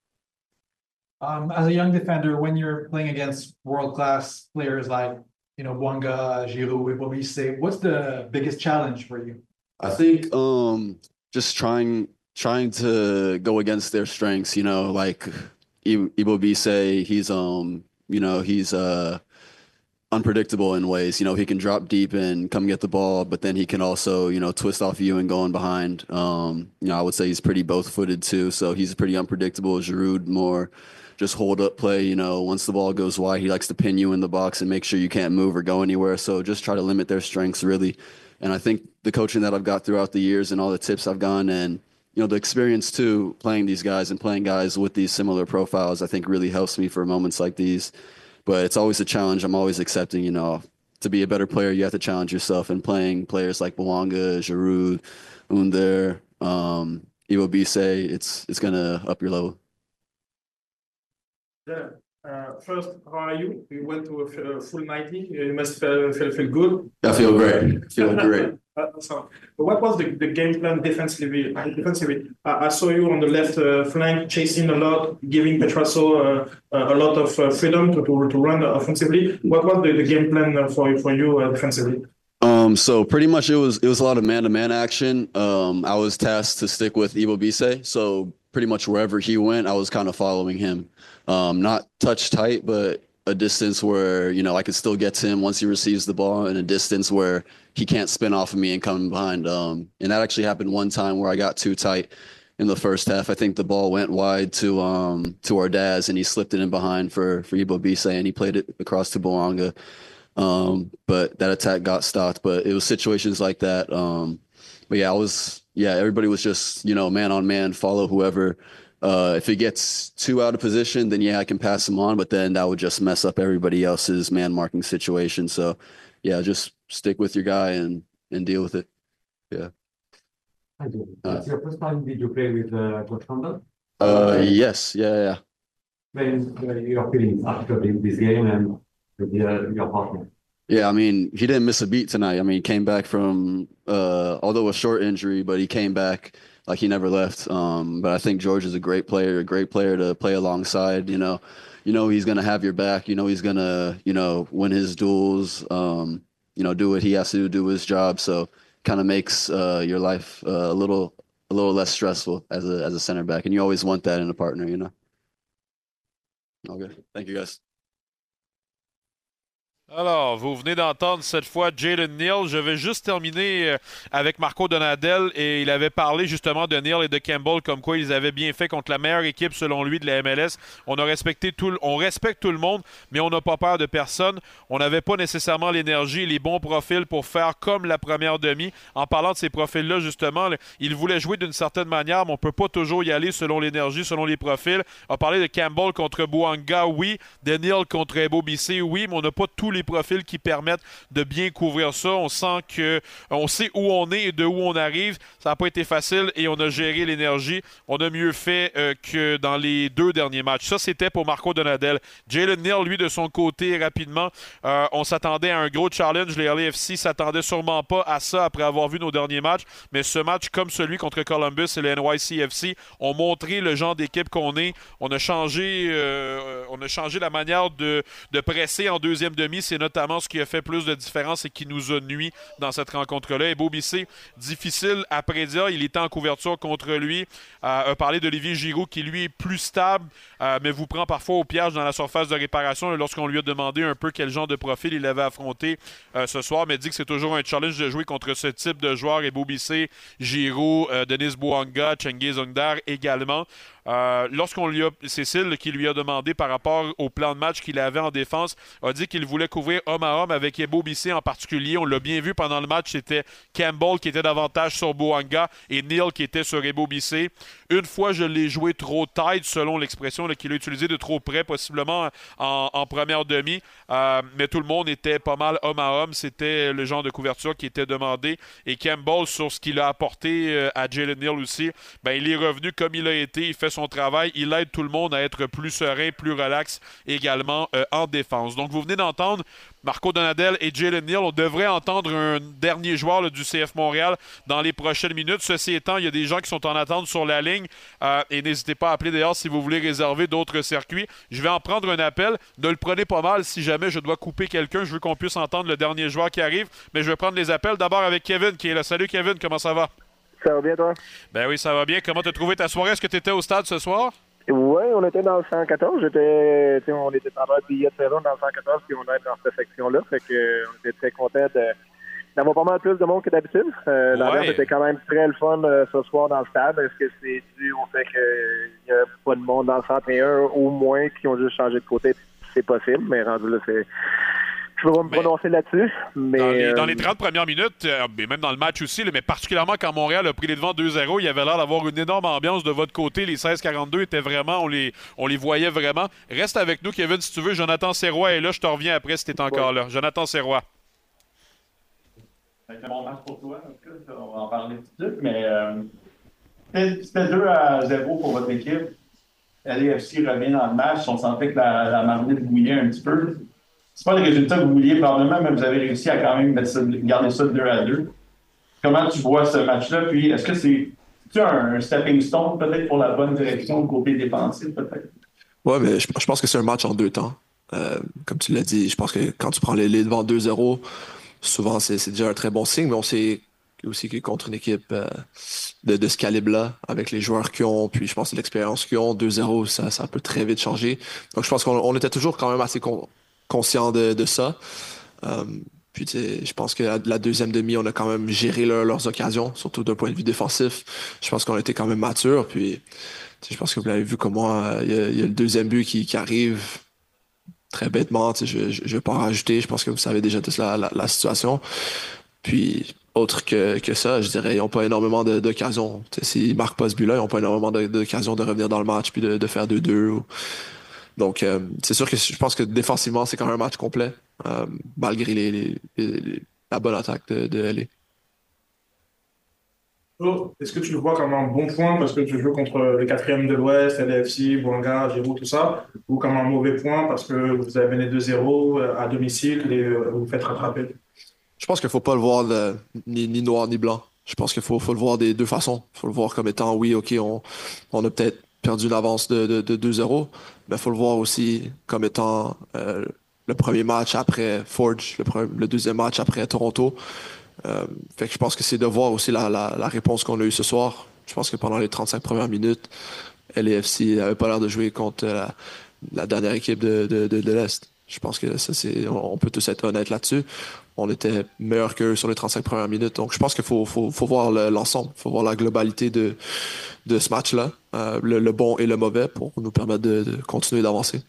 As a young defender, when you're playing against world-class players like, Bouanga, Giroud, Ebobisse, what's the biggest challenge for you?
I think just trying to go against their strengths, like Ebobisse, he's unpredictable in ways. He can drop deep and come get the ball, but then he can also, twist off you and go in behind. I would say he's pretty both-footed too, so he's pretty unpredictable. Giroud more just hold up play. Once the ball goes wide, he likes to pin you in the box and make sure you can't move or go anywhere. So just try to limit their strengths, really. And I think the coaching that I've got throughout the years and all the tips I've gotten, and the experience too, playing these guys and playing guys with these similar profiles, I think really helps me for moments like these. But it's always a challenge. I'm always accepting, to be a better player, you have to challenge yourself. And playing players like Bouanga, Giroud, Under, Ebobisse, it's going to up your level.
Yeah. First, how are you? You went to a full 90. You must feel good.
I feel great.
So, what was the game plan defensively? I saw you on the left flank chasing a lot, giving Petrasso a lot of freedom to run offensively. What was the game plan for you defensively?
So pretty much it was a lot of man-to-man action. I was tasked to stick with Ebobisse, so pretty much wherever he went, I was kind of following him. Not touch tight, but a distance where, I could still get to him once he receives the ball, and a distance where he can't spin off of me and come behind. And that actually happened one time where I got too tight in the first half. I think the ball went wide to Ardaz, and he slipped it in behind for Ebobisse, and he played it across to Bouanga. But that attack got stopped. But it was situations like that. But yeah, everybody was just, man on man, follow whoever. If it gets too out of position, then I can pass him on, but then that would just mess up everybody else's man marking situation. So yeah, just stick with your guy and deal with it. Yeah.
That's your first time did you play with Coach Campbell?
Yes. Yeah.
Then your feelings after this game and with your partner?
Yeah, I mean, he didn't miss a beat tonight. I mean, he came back from, although a short injury, but he came back like he never left. But I think George is a great player to play alongside. He's going to have your back. He's going to, win his duels, do what he has to do his job. So kind of makes your life a little less stressful as a center back. And you always want that in a partner, Okay. Thank you, guys.
Alors, vous venez d'entendre cette fois Jayden Neal. Je vais juste terminer avec Marco Donadel, et il avait parlé justement de Neal et de Campbell comme quoi ils avaient bien fait contre la meilleure équipe selon lui de la MLS. On respecte tout le monde, mais on n'a pas peur de personne. On n'avait pas nécessairement l'énergie et les bons profils pour faire comme la première demi. En parlant de ces profils-là, justement, il voulait jouer d'une certaine manière, mais on ne peut pas toujours y aller selon l'énergie, selon les profils. On a parlé de Campbell contre Bouanga, oui. De Neal contre Ebobisse, oui, mais on n'a pas tous les les profils qui permettent de bien couvrir ça. On sent qu'on sait où on est et de où on arrive. Ça n'a pas été facile et on a géré l'énergie. On a mieux fait que dans les 2 derniers matchs. Ça, c'était pour Marco Donadel. Jalen Neal, lui, de son côté, rapidement, on s'attendait à un gros challenge. Les LAFC s'attendaient sûrement pas à ça après avoir vu nos derniers matchs. Mais ce match, comme celui contre Columbus et le NYCFC, ont montré le genre d'équipe qu'on est. On a changé la manière de presser en deuxième demi. C'est notamment ce qui a fait plus de différence et qui nous a nui dans cette rencontre-là. Et Beau Bissé, difficile à prédire. Il était en couverture contre lui. A parlé d'Olivier Giroud qui, lui, est plus stable, mais vous prend parfois au piège dans la surface de réparation lorsqu'on lui a demandé un peu quel genre de profil il avait affronté ce soir. Mais dit que c'est toujours un challenge de jouer contre ce type de joueurs. Et Beau Bissé, Giroud, Denis Bouanga, Cengiz Ongdar également. Cécile, qui lui a demandé par rapport au plan de match qu'il avait en défense, a dit qu'il voulait couvrir homme à homme avec Ebo Bissé en particulier. On l'a bien vu pendant le match, c'était Campbell qui était davantage sur Bouanga et Neal qui était sur Ebo Bissé. Une fois, je l'ai joué trop tight, selon l'expression qu'il a utilisée, de trop près, possiblement en première demi. Mais tout le monde était pas mal homme à homme. C'était le genre de couverture qui était demandé. Et Campbell, sur ce qu'il a apporté à Jalen Neal aussi, il est revenu comme il a été. Il fait son travail. Il aide tout le monde à être plus serein, plus relax également en défense. Donc, vous venez d'entendre Marco Donadel et Jalen Neal. On devrait entendre un dernier joueur du CF Montréal dans les prochaines minutes. Ceci étant, il y a des gens qui sont en attente sur la ligne et n'hésitez pas à appeler d'ailleurs si vous voulez réserver d'autres circuits. Je vais en prendre un appel. Ne le prenez pas mal si jamais je dois couper quelqu'un. Je veux qu'on puisse entendre le dernier joueur qui arrive, mais je vais prendre les appels d'abord avec Kevin qui est là. Salut Kevin, comment ça va?
Ça va bien, toi?
Ben oui, ça va bien. Comment t'as trouvé ta soirée? Est-ce que tu étais au stade ce sour?
Oui, on était dans le 114. On était en train de billet de saison dans le 114, puis on est dans cette section-là. Fait que on était très contents d'avoir pas mal plus de monde que d'habitude. L'ambiance était quand même très le fun ce soir dans le stade. Est-ce que c'est dû au fait qu'il n'y a pas de monde dans le 101 au moins qui ont juste changé de côté? C'est possible, mais rendu là, c'est... Je ne peux pas me prononcer là-dessus. Mais
dans les 30 premières minutes, et même dans le match aussi, mais particulièrement quand Montréal a pris les devants 2-0, il y avait l'air d'avoir une énorme ambiance de votre côté. Les 16-42 étaient vraiment, on les voyait vraiment. Reste avec nous, Kevin, si tu veux. Jonathan Serrois est là. Je te reviens après si tu es encore là. Jonathan Serrois.
C'est un bon match pour toi. En tout cas, on va en parler tout de suite. Mais c'était 2-0 pour votre équipe. LAFC revient dans le match. On sentait que la marmite bouillait un petit peu. C'est pas le résultat que vous vouliez probablement, mais vous avez réussi à quand même garder ça de 2-2. Comment tu vois ce match-là? Puis est-ce que c'est un stepping stone peut-être pour la bonne direction du côté défensif peut-être?
Ouais, mais je pense que c'est un match en 2 temps. Comme tu l'as dit, je pense que quand tu prends les devant 2-0, souvent c'est déjà un très bon signe, mais on sait aussi que contre une équipe de ce calibre-là, avec les joueurs qu'ils ont, puis je pense que l'expérience qu'ils ont, 2-0, ça peut très vite changer. Donc je pense qu'on était toujours quand même assez conscient de ça. Puis je pense que la deuxième demi, on a quand même géré leurs occasions, surtout d'un point de vue défensif. Je pense qu'on était quand même mature. Puis je pense que vous l'avez vu comment il y a le deuxième but qui arrive très bêtement. Je ne vais pas en rajouter. Je pense que vous savez déjà tous la situation. Puis autre que ça, je dirais, ils n'ont pas énormément d'occasions. S'ils ne marquent pas ce but-là, ils n'ont pas énormément d'occasions de revenir dans le match puis de faire 2-2. Donc, c'est sûr que je pense que défensivement, c'est quand même un match complet, malgré la bonne attaque de LA.
Est-ce que tu le vois comme un bon point parce que tu joues contre le 4e de l'Ouest, LAFC, Bouanga, Giroud, tout ça, ou comme un mauvais point parce que vous avez mené 2-0 à domicile et vous faites rattraper?
Je pense qu'il ne faut pas le voir ni noir ni blanc. Je pense qu'il faut le voir des deux façons. Il faut le voir comme étant, oui, OK, on a peut-être perdu une avance de 2-0, mais il faut le voir aussi comme étant le premier match après Forge, le deuxième match après Toronto. Fait que je pense que c'est de voir aussi la réponse qu'on a eue ce soir. Je pense que pendant les 35 premières minutes, LAFC n'avait pas l'air de jouer contre la dernière équipe de l'Est. Je pense que ça, on peut tous être honnêtes là-dessus. On était meilleurs qu'eux sur les 35 premières minutes. Donc, je pense qu'il faut voir l'ensemble. Il faut voir la globalité de ce match-là, le bon et le mauvais, pour nous permettre de continuer d'avancer.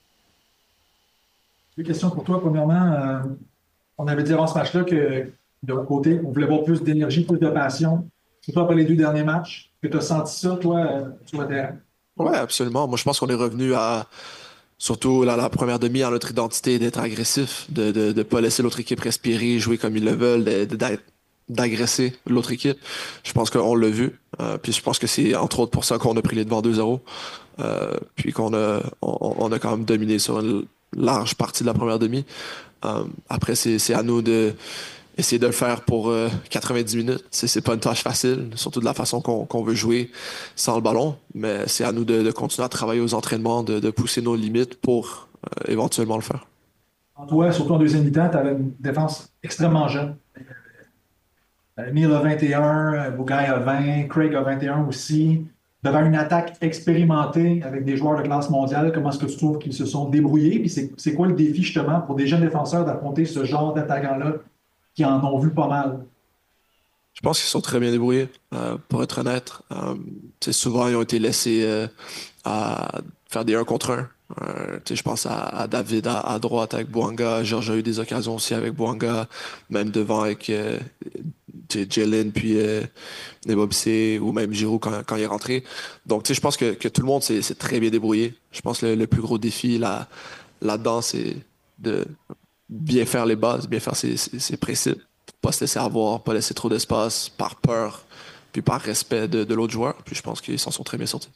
Deux questions pour toi. Premièrement, on avait dit avant ce match-là que de l'autre côté, on voulait voir plus d'énergie, plus de passion. C'est toi, après les 2 derniers matchs, que tu as senti ça, toi, sur le terrain?
Oui, absolument. Moi, je pense qu'on est revenu à surtout la première demi, en notre identité, d'être agressif, de pas laisser l'autre équipe respirer, jouer comme ils le veulent, d'agresser l'autre équipe. Je pense qu'on l'a vu. Puis je pense que c'est entre autres pour ça qu'on a pris les devants 2-0. Puis qu'on a quand même dominé sur une large partie de la première demi. Après, c'est à nous de essayer de le faire pour 90 minutes. C'est pas une tâche facile, surtout de la façon qu'on veut jouer sans le ballon. Mais c'est à nous de continuer à travailler aux entraînements, de pousser nos limites pour éventuellement le faire.
Toi, surtout en deuxième mi-temps, tu avais une défense extrêmement jeune. Neil a 21, Bougaï a 20, Craig a 21 aussi. Devant une attaque expérimentée avec des joueurs de classe mondiale, comment est-ce que tu trouves qu'ils se sont débrouillés? Puis c'est quoi le défi justement pour des jeunes défenseurs d'affronter ce genre d'attaquants-là qui en ont vu pas mal?
Je pense qu'ils sont très bien débrouillés, pour être honnête. Souvent, ils ont été laissés à faire des 1 contre 1. Je pense à David à droite avec Bouanga. Georges a eu des occasions aussi avec Bouanga, même devant avec Jalen, puis Nebobissé, ou même Giroud quand il est rentré. Donc, je pense que tout le monde s'est très bien débrouillé. Je pense que le plus gros défi là-dedans, c'est de bien faire les bases, bien faire ses principes, pas se laisser avoir, pas laisser trop d'espace par peur, puis par respect de l'autre joueur. Puis je pense qu'ils s'en sont très bien sortis.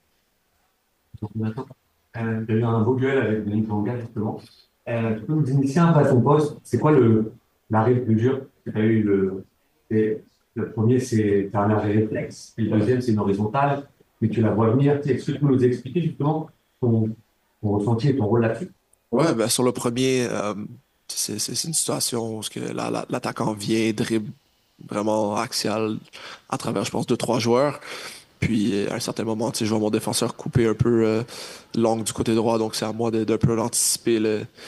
Il y a eu un beau duel avec Denis Bouanga, justement. Tu peux nous initier un peu à ton poste? C'est quoi l'arrêt le plus dur que tu as eu? Le premier, c'est un arrêt réflexe. Et le deuxième, c'est une horizontale. Mais tu la vois venir. Est-ce que tu peux nous expliquer justement ton ressenti et ton rôle là-dessus?
Ouais, ben sur le premier, c'est une situation où l'attaquant vient, dribble vraiment axial à travers, je pense, 2-3 joueurs. Puis à un certain moment, je vois mon défenseur couper un peu l'angle du côté droit, donc c'est à moi d'un peu anticiper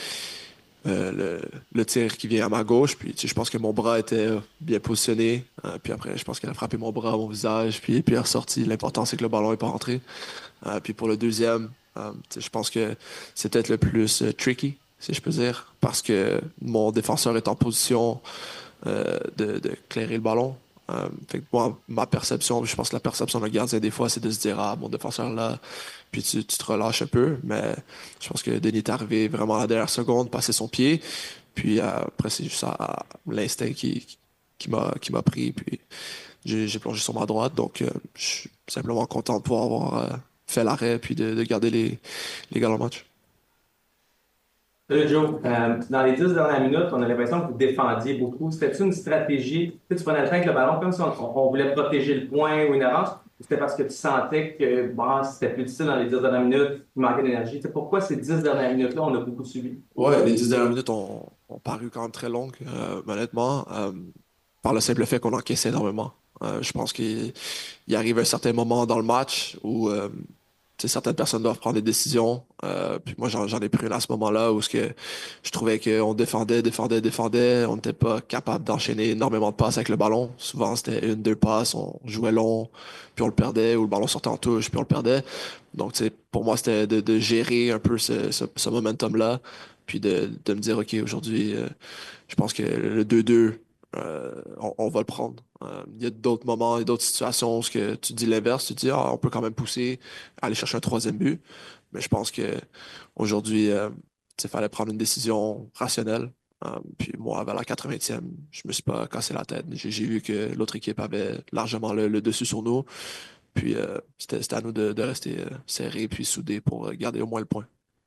le tir qui vient à ma gauche. Puis je pense que mon bras était bien positionné. Puis après, je pense qu'elle a frappé mon bras à mon visage, puis est ressorti. L'important, c'est que le ballon n'est pas rentré. Puis pour le deuxième, je pense que c'est peut-être le plus tricky, si je peux dire, parce que mon défenseur est en position de clairer le ballon. Fait que moi, ma perception, je pense que la perception d'un gardien des fois, c'est de se dire mon défenseur là, puis tu te relâches un peu, mais je pense que Denis est arrivé vraiment à la dernière seconde, passer son pied, puis après c'est juste l'instinct qui m'a pris, puis j'ai plongé sur ma droite, donc je suis simplement content de pouvoir avoir fait l'arrêt, puis de garder les gars dans le match.
Salut Joe, dans les 10 dernières minutes, on a l'impression que vous défendiez beaucoup. C'était-tu une stratégie? Tu prenais le temps avec le ballon comme si on voulait protéger le point ou une avance? Ou c'était parce que tu sentais que c'était plus difficile dans les 10 dernières minutes, il manquait d'énergie? Pourquoi ces 10 dernières minutes-là, on a beaucoup subi?
Ouais, les 10 dernières minutes ont paru quand même très longues, honnêtement, par le simple fait qu'on encaissait énormément. Je pense qu'il arrive un certain moment dans le match où certaines personnes doivent prendre des décisions. Puis moi, j'en ai pris une à ce moment-là où je trouvais qu'on défendait. On n'était pas capable d'enchaîner énormément de passes avec le ballon. Souvent, c'était 1-2 passes, on jouait long, puis on le perdait, ou le ballon sortait en touche, puis on le perdait. Donc, pour moi, c'était de gérer un peu ce momentum-là, puis de me dire, OK, aujourd'hui, je pense que le 2-2, on va le prendre. Il y a d'autres moments et d'autres situations où que tu dis l'inverse, tu dis on peut quand même pousser, aller chercher un 3e but. Mais je pense que aujourd'hui, il fallait prendre une décision rationnelle. Puis moi, vers la 80e, je me suis pas cassé la tête. J'ai vu que l'autre équipe avait largement le dessus sur nous. Puis c'était à nous de rester serrés puis soudés pour garder au moins le point.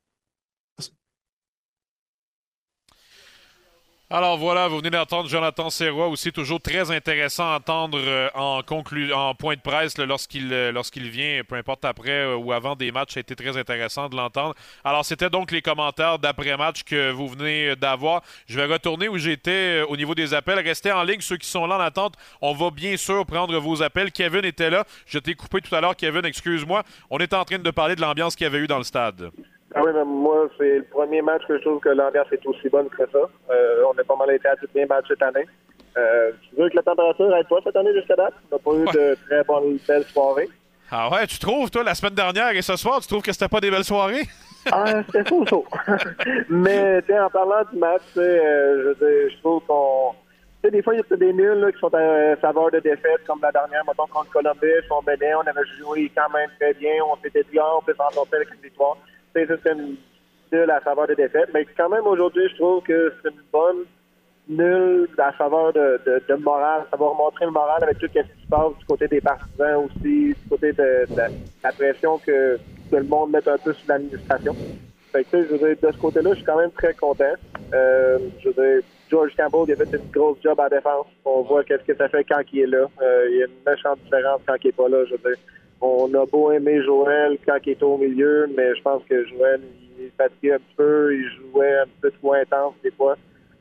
Alors voilà, vous venez d'entendre Jonathan Serrois, aussi toujours très intéressant à entendre en point de presse lorsqu'il vient, peu importe après ou avant des matchs, ça a été très intéressant de l'entendre. Alors c'était donc les commentaires d'après-match que vous venez d'avoir. Je vais retourner où j'étais au niveau des appels. Restez en ligne, ceux qui sont là en attente. On va bien sûr prendre vos appels. Kevin était là. Je t'ai coupé tout à l'heure, Kevin, excuse-moi. On est en train de parler de l'ambiance qu'il y avait eu dans le stade.
Ah oui, mais moi, c'est le premier match que je trouve que l'ambiance est aussi bonne que ça. On a pas mal été à tous les matchs cette année. Tu veux que la température aide pas cette année jusqu'à date? On n'a pas eu de très belles soirées.
Ah ouais, tu trouves, toi, la semaine dernière et ce soir, tu trouves que c'était pas des belles soirées?
C'était faux. Mais, en parlant du match, je trouve qu'on... des fois, il y a des nuls là, qui sont à saveur de défaite, comme la dernière, mettons, contre Columbus. On menait, on avait joué quand même très bien. On s'était dit, on peut s'en sortir avec une victoire. C'était nulle à saveur de défaite. Mais quand même, aujourd'hui, je trouve que c'est une bonne nulle à saveur de morale. Ça va remontrer le moral avec tout ce qui se passe du côté des partisans aussi, du côté de la pression que le monde met un peu sur l'administration. Fait que, je veux dire, de ce côté-là, je suis quand même très content. Je veux dire, George Campbell, il a fait une grosse job à défense. On voit qu'est-ce que ça fait quand il est là. Il y a une méchante différence quand il n'est pas là. Je veux dire, on a beau aimer Joël quand il est au milieu, mais je pense que Joël, il est fatigué un petit peu. Il jouait un peu trop intense des fois.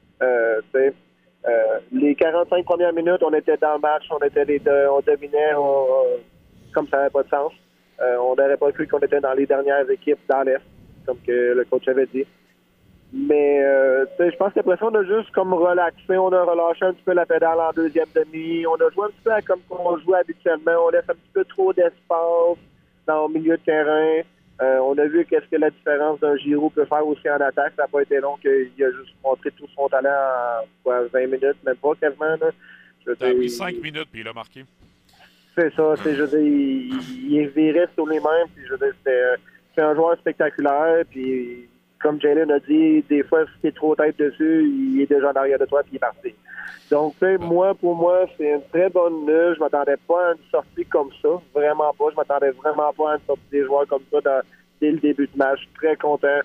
Les 45 premières minutes, on était dans le match, on dominait, comme ça n'avait pas de sens. On n'aurait pas cru qu'on était dans les dernières équipes dans l'Est, comme que le coach avait dit. Mais je pense qu'après ça, on a juste comme relaxé, on a relâché un petit peu la pédale en deuxième demi. On a joué un petit peu comme on joue habituellement. On laisse un petit peu trop d'espace dans le milieu de terrain. On a vu qu'est-ce que la différence d'un Giroud peut faire aussi en attaque. Ça n'a pas été long qu'il a juste montré tout son talent en 20 minutes, même pas quasiment.
Ça a pris 5 minutes puis il a marqué.
C'est ça. Je veux dire, il est viré sur lui-même. Puis je veux dire, c'est un joueur spectaculaire. Puis comme Jalen a dit, des fois, si t'es trop tête dessus, il est déjà en arrière de toi puis il est parti. Donc, pour moi, c'est une très bonne nulle. Je m'attendais pas à une sortie comme ça. Vraiment pas. Je m'attendais vraiment pas à une sortie des joueurs comme ça dès le début de match. Très content.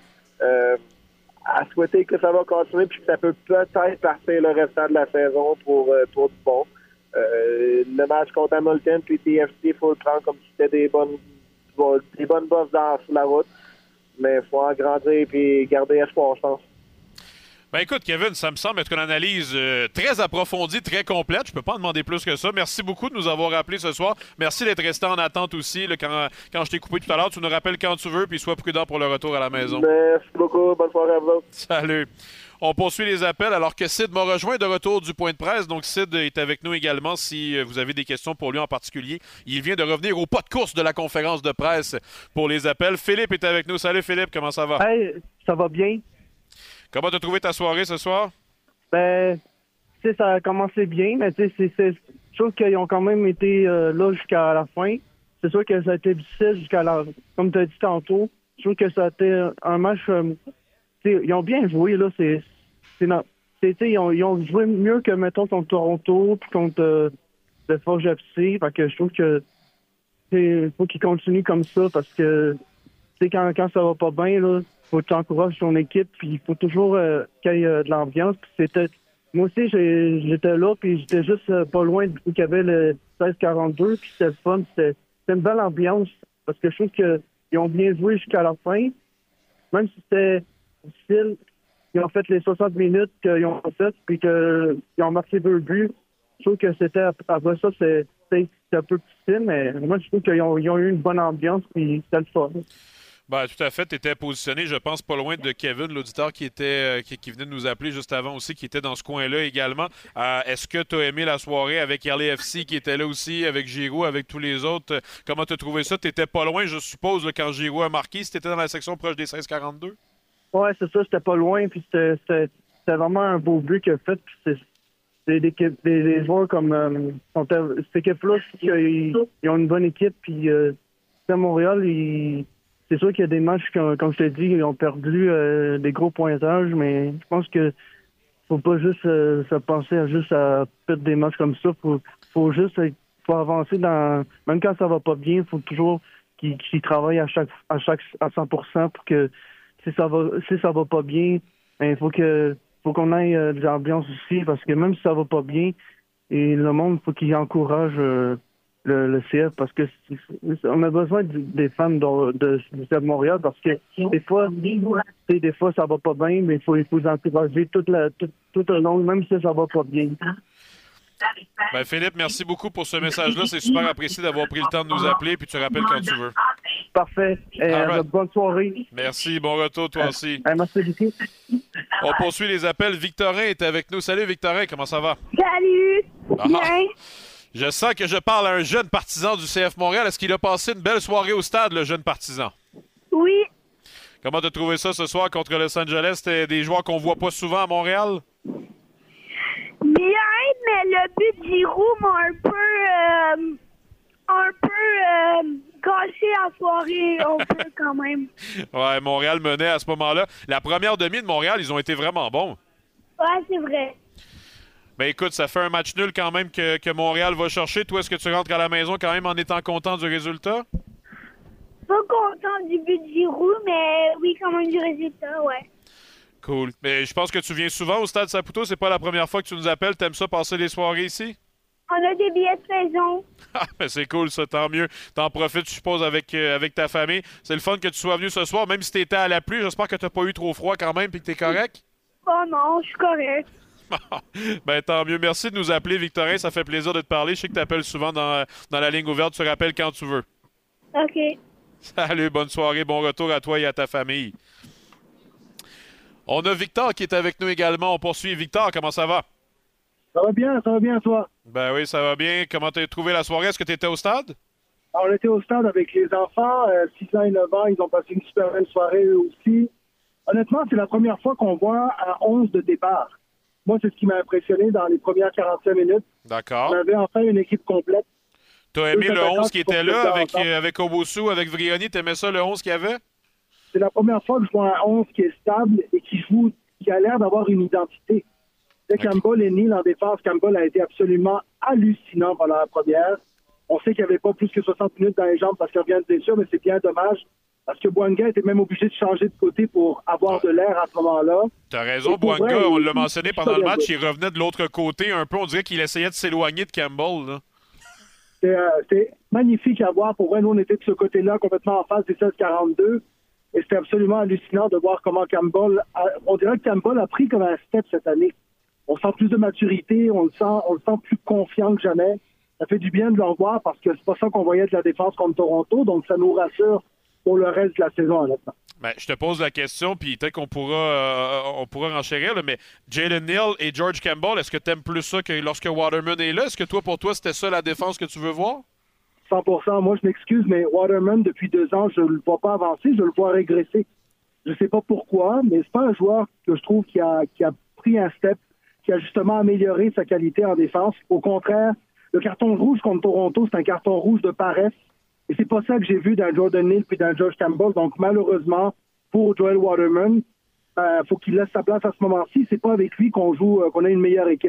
À souhaiter que ça va continuer puis que ça peut peut-être partir le restant de la saison pour du bon. Le match contre Hamilton puis TFC, il faut le prendre comme si c'était des bonnes bosses sur la route. Mais il faut en grandir et garder espoir, je pense.
Ben écoute, Kevin, ça me semble être une analyse très approfondie, très complète. Je peux pas en demander plus que ça. Merci beaucoup de nous avoir rappelés ce soir. Merci d'être resté en attente aussi. Là, quand je t'ai coupé tout à l'heure, tu nous rappelles quand tu veux, puis sois prudent pour le retour à la maison.
Merci beaucoup. Bonne soirée à vous.
Salut. On poursuit les appels alors que Sid m'a rejoint de retour du point de presse. Donc, Sid est avec nous également si vous avez des questions pour lui en particulier. Il vient de revenir au pas de course de la conférence de presse pour les appels. Philippe est avec nous. Salut Philippe, comment ça va?
Hey, ça va bien.
Comment t'as trouvé ta soirée ce soir?
Ben, tu sais, ça a commencé bien, mais tu sais, je trouve qu'ils ont quand même été là jusqu'à la fin. C'est sûr que ça a été difficile jusqu'à la... Comme tu as dit tantôt, je trouve que ça a été un match... ils ont bien joué, là. Ils ont joué mieux que, mettons, contre Toronto puis contre le Forge FC. Fait que je trouve que faut qu'ils continuent comme ça parce que quand ça va pas bien, là, faut que tu encourages ton équipe puis il faut toujours qu'il y ait de l'ambiance. Moi aussi, j'étais là puis j'étais juste pas loin où il y avait le 16-42 puis c'était le fun. C'était une belle ambiance parce que je trouve qu'ils ont bien joué jusqu'à la fin. Même si c'était difficile, ils ont fait les 60 minutes qu'ils ont fait puis qu'ils ont marqué 2 buts. Je trouve que c'était après ça, c'était un peu difficile, mais moi, je trouve qu'ils ont eu une bonne ambiance puis c'était le fun.
Ben, tout à fait. Tu étais positionné, je pense, pas loin de Kevin, l'auditeur qui venait de nous appeler juste avant aussi, qui était dans ce coin-là également. Est-ce que tu as aimé la soirée avec LAFC qui était là aussi, avec Giroud, avec tous les autres? Comment tu as trouvé ça? Tu étais pas loin, je suppose, là, quand Giroud a marqué, si tu étais dans la section proche des 16-42?
Oui, c'est ça, j'étais pas loin, puis c'était vraiment un beau but qu'il a fait. Puis c'est des joueurs comme cette équipe-là, ils ont une bonne équipe, puis à Montréal, c'est sûr qu'il y a des matchs, comme je t'ai dit, ils ont perdu des gros pointages, mais je pense que faut pas juste se penser à perdre des matchs comme ça. Faut juste avancer même quand ça va pas bien, il faut toujours qu'ils travaillent à 100% pour que si ça va pas bien, il faut qu'on ait des ambiances aussi, parce que même si ça va pas bien, et le monde, faut qu'il encourage le CF, parce que on a besoin des fans de Montréal, parce que des fois ça va pas bien, mais il faut les encourager tout le long, même si ça va pas bien.
Ben Philippe, merci beaucoup pour ce message-là. C'est super apprécié d'avoir pris le temps de nous appeler, puis tu rappelles quand tu veux.
Parfait. Bonne soirée.
Merci. Bon retour, toi aussi.
Merci beaucoup.
On poursuit les appels. Victorin est avec nous. Salut, Victorin. Comment ça va?
Salut. Bien.
Je sens que je parle à un jeune partisan du CF Montréal. Est-ce qu'il a passé une belle soirée au stade, le jeune partisan?
Oui.
Comment tu as trouvé ça ce soir contre Los Angeles? C'était des joueurs qu'on voit pas souvent à Montréal?
Bien, mais le but de Giroud m'a un peu gâché la soirée, on peut quand même.
Ouais, Montréal menait à ce moment-là. La première demi de Montréal, ils ont été vraiment bons.
Ouais, c'est vrai.
Ben écoute, ça fait un match nul quand même que Montréal va chercher. Toi, est-ce que tu rentres à la maison quand même en étant content du résultat?
Pas content du but de Giroud, mais oui, quand même du résultat, ouais.
Cool. Mais je pense que tu viens souvent au Stade Saputo. C'est pas la première fois que tu nous appelles. T'aimes ça passer les soirées ici?
On a des billets de saison.
Ah, ben c'est cool, ça, tant mieux. T'en profites, je suppose, avec ta famille. C'est le fun que tu sois venu ce soir, même si t'étais à la pluie. J'espère que t'as pas eu trop froid quand même et que t'es correct.
Oh non, je suis correct.
Ben tant mieux. Merci de nous appeler, Victorin. Ça fait plaisir de te parler. Je sais que t'appelles souvent dans la ligne ouverte. Tu rappelles quand tu veux.
OK.
Salut, bonne soirée. Bon retour à toi et à ta famille. On a Victor qui est avec nous également. On poursuit. Victor, comment ça va?
Ça va bien, toi?
Ben oui, ça va bien. Comment t'as trouvé la soirée? Est-ce que tu étais au stade?
Alors, on était au stade avec les enfants, 6 ans et 9 ans. Ils ont passé une super belle soirée eux aussi. Honnêtement, c'est la première fois qu'on voit un 11 de départ. Moi, c'est ce qui m'a impressionné dans les premières 45 minutes.
D'accord.
On avait enfin une équipe complète.
T'as aimé le 11 qui était là avec Obosu, avec Vrioni? T'aimais ça, le 11 qu'il y avait?
C'est la première fois que je vois un 11 qui est stable et qui a l'air d'avoir une identité. Dès Campbell est né en défense, Campbell a été absolument hallucinant pendant la première. On sait qu'il n'y avait pas plus que 60 minutes dans les jambes parce qu'il revient de blessure, mais c'est bien dommage parce que Bouanga était même obligé de changer de côté pour avoir de l'air à ce moment-là.
T'as raison, Bouanga, on l'a mentionné pendant le match, il revenait de l'autre côté un peu. On dirait qu'il essayait de s'éloigner de Campbell, là.
C'est magnifique à voir. Pour vrai, nous, on était de ce côté-là, complètement en face des 16-42. Et c'était absolument hallucinant de voir comment Campbell... On dirait que Campbell a pris comme un step cette année. On sent plus de maturité, on le sent plus confiant que jamais. Ça fait du bien de le revoir parce que c'est pas ça qu'on voyait de la défense contre Toronto, donc ça nous rassure pour le reste de la saison, honnêtement.
Ben, je te pose la question, puis peut-être qu'on pourra renchérir, là, mais Jalen Neal et George Campbell, est-ce que tu aimes plus ça que lorsque Waterman est là? Est-ce que pour toi, c'était ça la défense que tu veux voir?
100%. Moi, je m'excuse, mais Waterman, depuis 2 ans, je ne le vois pas avancer, je le vois régresser. Je sais pas pourquoi, mais c'est pas un joueur que je trouve qui a pris un step, qui a justement amélioré sa qualité en défense. Au contraire, le carton rouge contre Toronto, c'est un carton rouge de paresse. Et c'est pas ça que j'ai vu d'un Jordan Neal puis d'un George Campbell. Donc, malheureusement, pour Joel Waterman, faut qu'il laisse sa place à ce moment-ci. C'est pas avec lui qu'on a une meilleure équipe.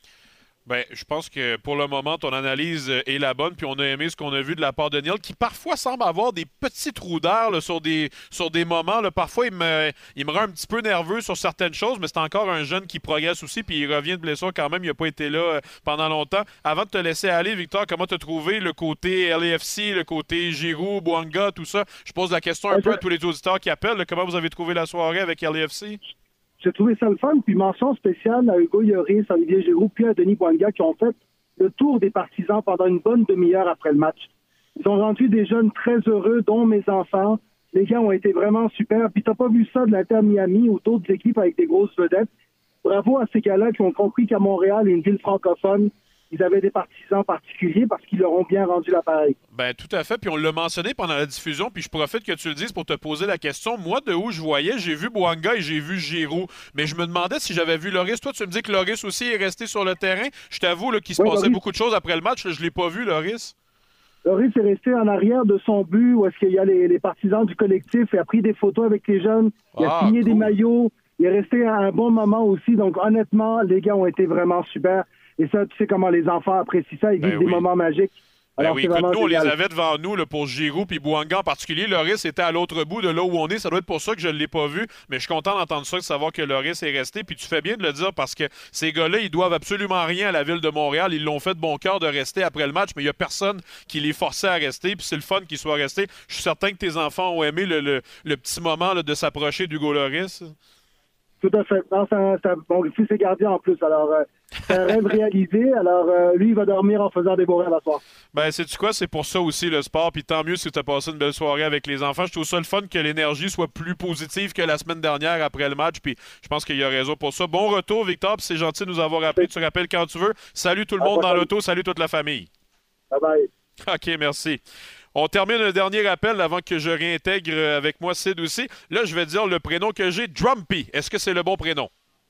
Ben, je pense que pour le moment, ton analyse est la bonne, puis on a aimé ce qu'on a vu de la part de Neal, qui parfois semble avoir des petits trous d'air là, sur des moments. Là. Parfois, il me rend un petit peu nerveux sur certaines choses, mais c'est encore un jeune qui progresse aussi, puis il revient de blessure quand même. Il n'a pas été là pendant longtemps. Avant de te laisser aller, Victor, comment tu as trouvé le côté LAFC, le côté Giroud, Bouanga, tout ça? Je pose la question un peu à tous les auditeurs qui appellent. Là, comment vous avez trouvé la soirée avec LAFC?
J'ai trouvé ça le fun, puis mention spéciale à Hugo Lloris, Olivier Giroud, puis à Denis Bouanga qui ont fait le tour des partisans pendant une bonne demi-heure après le match. Ils ont rendu des jeunes très heureux, dont mes enfants. Les gars ont été vraiment super. Puis t'as pas vu ça de l'Inter Miami ou d'autres équipes avec des grosses vedettes. Bravo à ces gars-là qui ont compris qu'à Montréal, une ville francophone, ils avaient des partisans particuliers parce qu'ils leur ont bien rendu l'appareil.
Ben tout à fait, puis on l'a mentionné pendant la diffusion, puis je profite que tu le dises pour te poser la question. Moi, de où je voyais, j'ai vu Bouanga et j'ai vu Giroud, mais je me demandais si j'avais vu Lloris. Toi, tu me dis que Lloris aussi est resté sur le terrain. Je t'avoue qu'il se passait beaucoup de choses après le match. Là, je l'ai pas vu, Lloris.
Lloris est resté en arrière de son but où est-ce qu'il y a les partisans du collectif. Il a pris des photos avec les jeunes, il a signé des maillots. Il est resté à un bon moment aussi. Donc, honnêtement, les gars ont été vraiment super. Et ça, tu sais comment les enfants apprécient ça. Ils vivent des moments magiques. Alors,
écoute, nous, on les avait devant nous là, pour Giroud puis Bouanga en particulier. Lloris était à l'autre bout de là où on est. Ça doit être pour ça que je ne l'ai pas vu. Mais je suis content d'entendre ça, de savoir que Lloris est resté. Puis tu fais bien de le dire parce que ces gars-là, ils doivent absolument rien à la Ville de Montréal. Ils l'ont fait de bon cœur de rester après le match, mais il n'y a personne qui les forçait à rester. Puis c'est le fun qu'ils soient restés. Je suis certain que tes enfants ont aimé le petit moment là, de s'approcher d'Hugo Lloris.
Tout à fait. Non, mon fils est gardien en plus. Alors, c'est un rêve réalisé. Alors, lui, il va dormir en faisant des beaux rêves à soir.
Ben, sais-tu quoi? C'est pour ça aussi le sport. Puis tant mieux si tu as passé une belle soirée avec les enfants. Je trouve ça le fun que l'énergie soit plus positive que la semaine dernière après le match. Puis je pense qu'il y a raison pour ça. Bon retour, Victor. Puis c'est gentil de nous avoir appelé. Tu rappelles quand tu veux. Salut tout le monde dans l'auto. Salut toute la famille.
Bye bye.
OK, merci. On termine un dernier appel avant que je réintègre avec moi Sid aussi. Là, je vais dire le prénom que j'ai, Drumpy. Est-ce que c'est le bon prénom?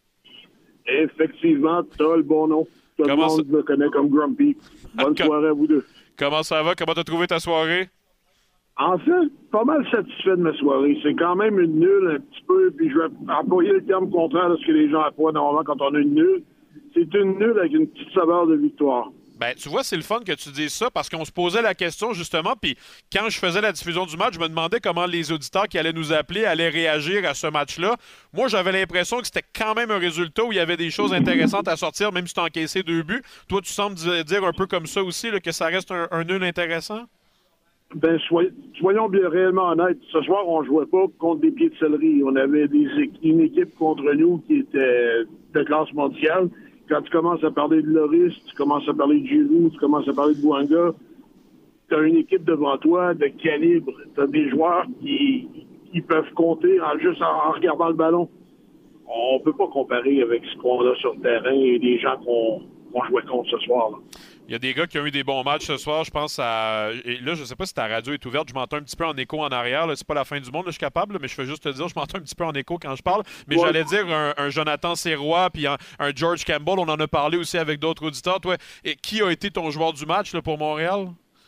Effectivement, tu as le bon nom. Tout le monde me connaît comme Grumpy. Bonne soirée à vous deux.
Comment ça va? Comment t'as trouvé ta soirée?
En fait, pas mal satisfait de ma soirée. C'est quand même une nulle un petit peu, puis je vais employer le terme contraire de ce que les gens emploient normalement quand on a une nulle. C'est une nulle avec une petite saveur de victoire.
Ben, tu vois, c'est le fun que tu dises ça parce qu'on se posait la question justement, puis quand je faisais la diffusion du match, je me demandais comment les auditeurs qui allaient nous appeler allaient réagir à ce match-là. Moi, j'avais l'impression que c'était quand même un résultat où il y avait des choses intéressantes à sortir, même si tu as encaissé 2 buts. Toi, tu sembles dire un peu comme ça aussi, là, que ça reste un nul intéressant?
Ben, soyons bien réellement honnêtes. Ce soir, on jouait pas contre des pieds de céleri. On avait une équipe contre nous qui était de classe mondiale. Quand tu commences à parler de Loris, tu commences à parler de Giroux, tu commences à parler de Bouanga, tu as une équipe devant toi de calibre. Tu as des joueurs qui peuvent compter juste en regardant le ballon. On peut pas comparer avec ce qu'on a sur le terrain et les gens qu'on jouait contre ce soir. Là.
Il y a des gars qui ont eu des bons matchs ce soir. Je pense à... Et là, je sais pas si ta radio est ouverte. Je m'entends un petit peu en écho en arrière. C'est pas la fin du monde, là, je suis capable, mais je fais juste te dire, je m'entends un petit peu en écho quand je parle. Mais ouais. J'allais dire un Jonathan Sirois puis un George Campbell. On en a parlé aussi avec d'autres auditeurs. Toi, et qui a été ton joueur du match là, pour Montréal?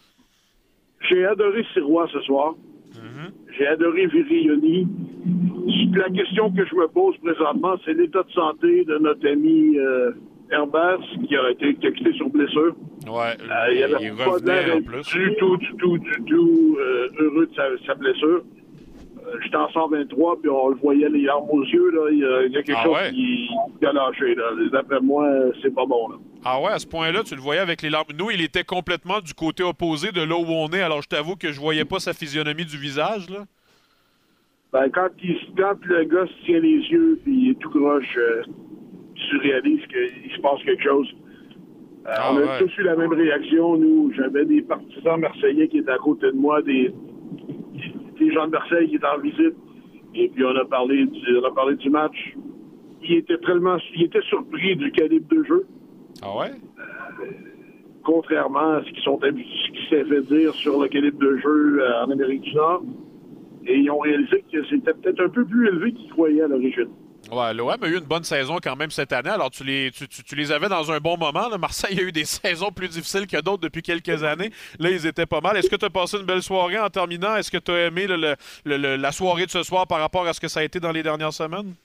J'ai adoré Sirois ce soir. Mm-hmm. J'ai adoré Virioni. La question que je me pose présentement, c'est l'état de santé de notre ami... Herbert, qui a quitté sur blessure.
Ouais,
il avait pas l'air du tout heureux de sa blessure. J'étais en 123, puis on le voyait les larmes aux yeux. Là. Il y a quelque chose qui a lâché. Là. D'après moi, c'est pas bon. Là.
Ah ouais, à ce point-là, tu le voyais avec les larmes. Nous, il était complètement du côté opposé de là où on est. Alors, je t'avoue que je voyais pas sa physionomie du visage. Là.
Ben, quand le gars se tient les yeux, puis il est tout croche... tu réalises qu'il se passe quelque chose. On a tous eu la même réaction, nous. J'avais des partisans marseillais qui étaient à côté de moi, des gens de Marseille qui étaient en visite. Et puis on a parlé du match. Il était surpris du calibre de jeu.
Ah ouais?
Contrairement à ce qui s'est fait dire sur le calibre de jeu en Amérique du Nord. Et ils ont réalisé que c'était peut-être un peu plus élevé qu'ils croyaient à l'origine.
Ouais, l'OM a eu une bonne saison quand même cette année. Alors, tu les avais dans un bon moment. Là. Marseille a eu des saisons plus difficiles que d'autres depuis quelques années. Là, ils étaient pas mal. Est-ce que tu as passé une belle soirée en terminant? Est-ce que tu as aimé la soirée de ce soir par rapport à ce que ça a été dans les dernières semaines?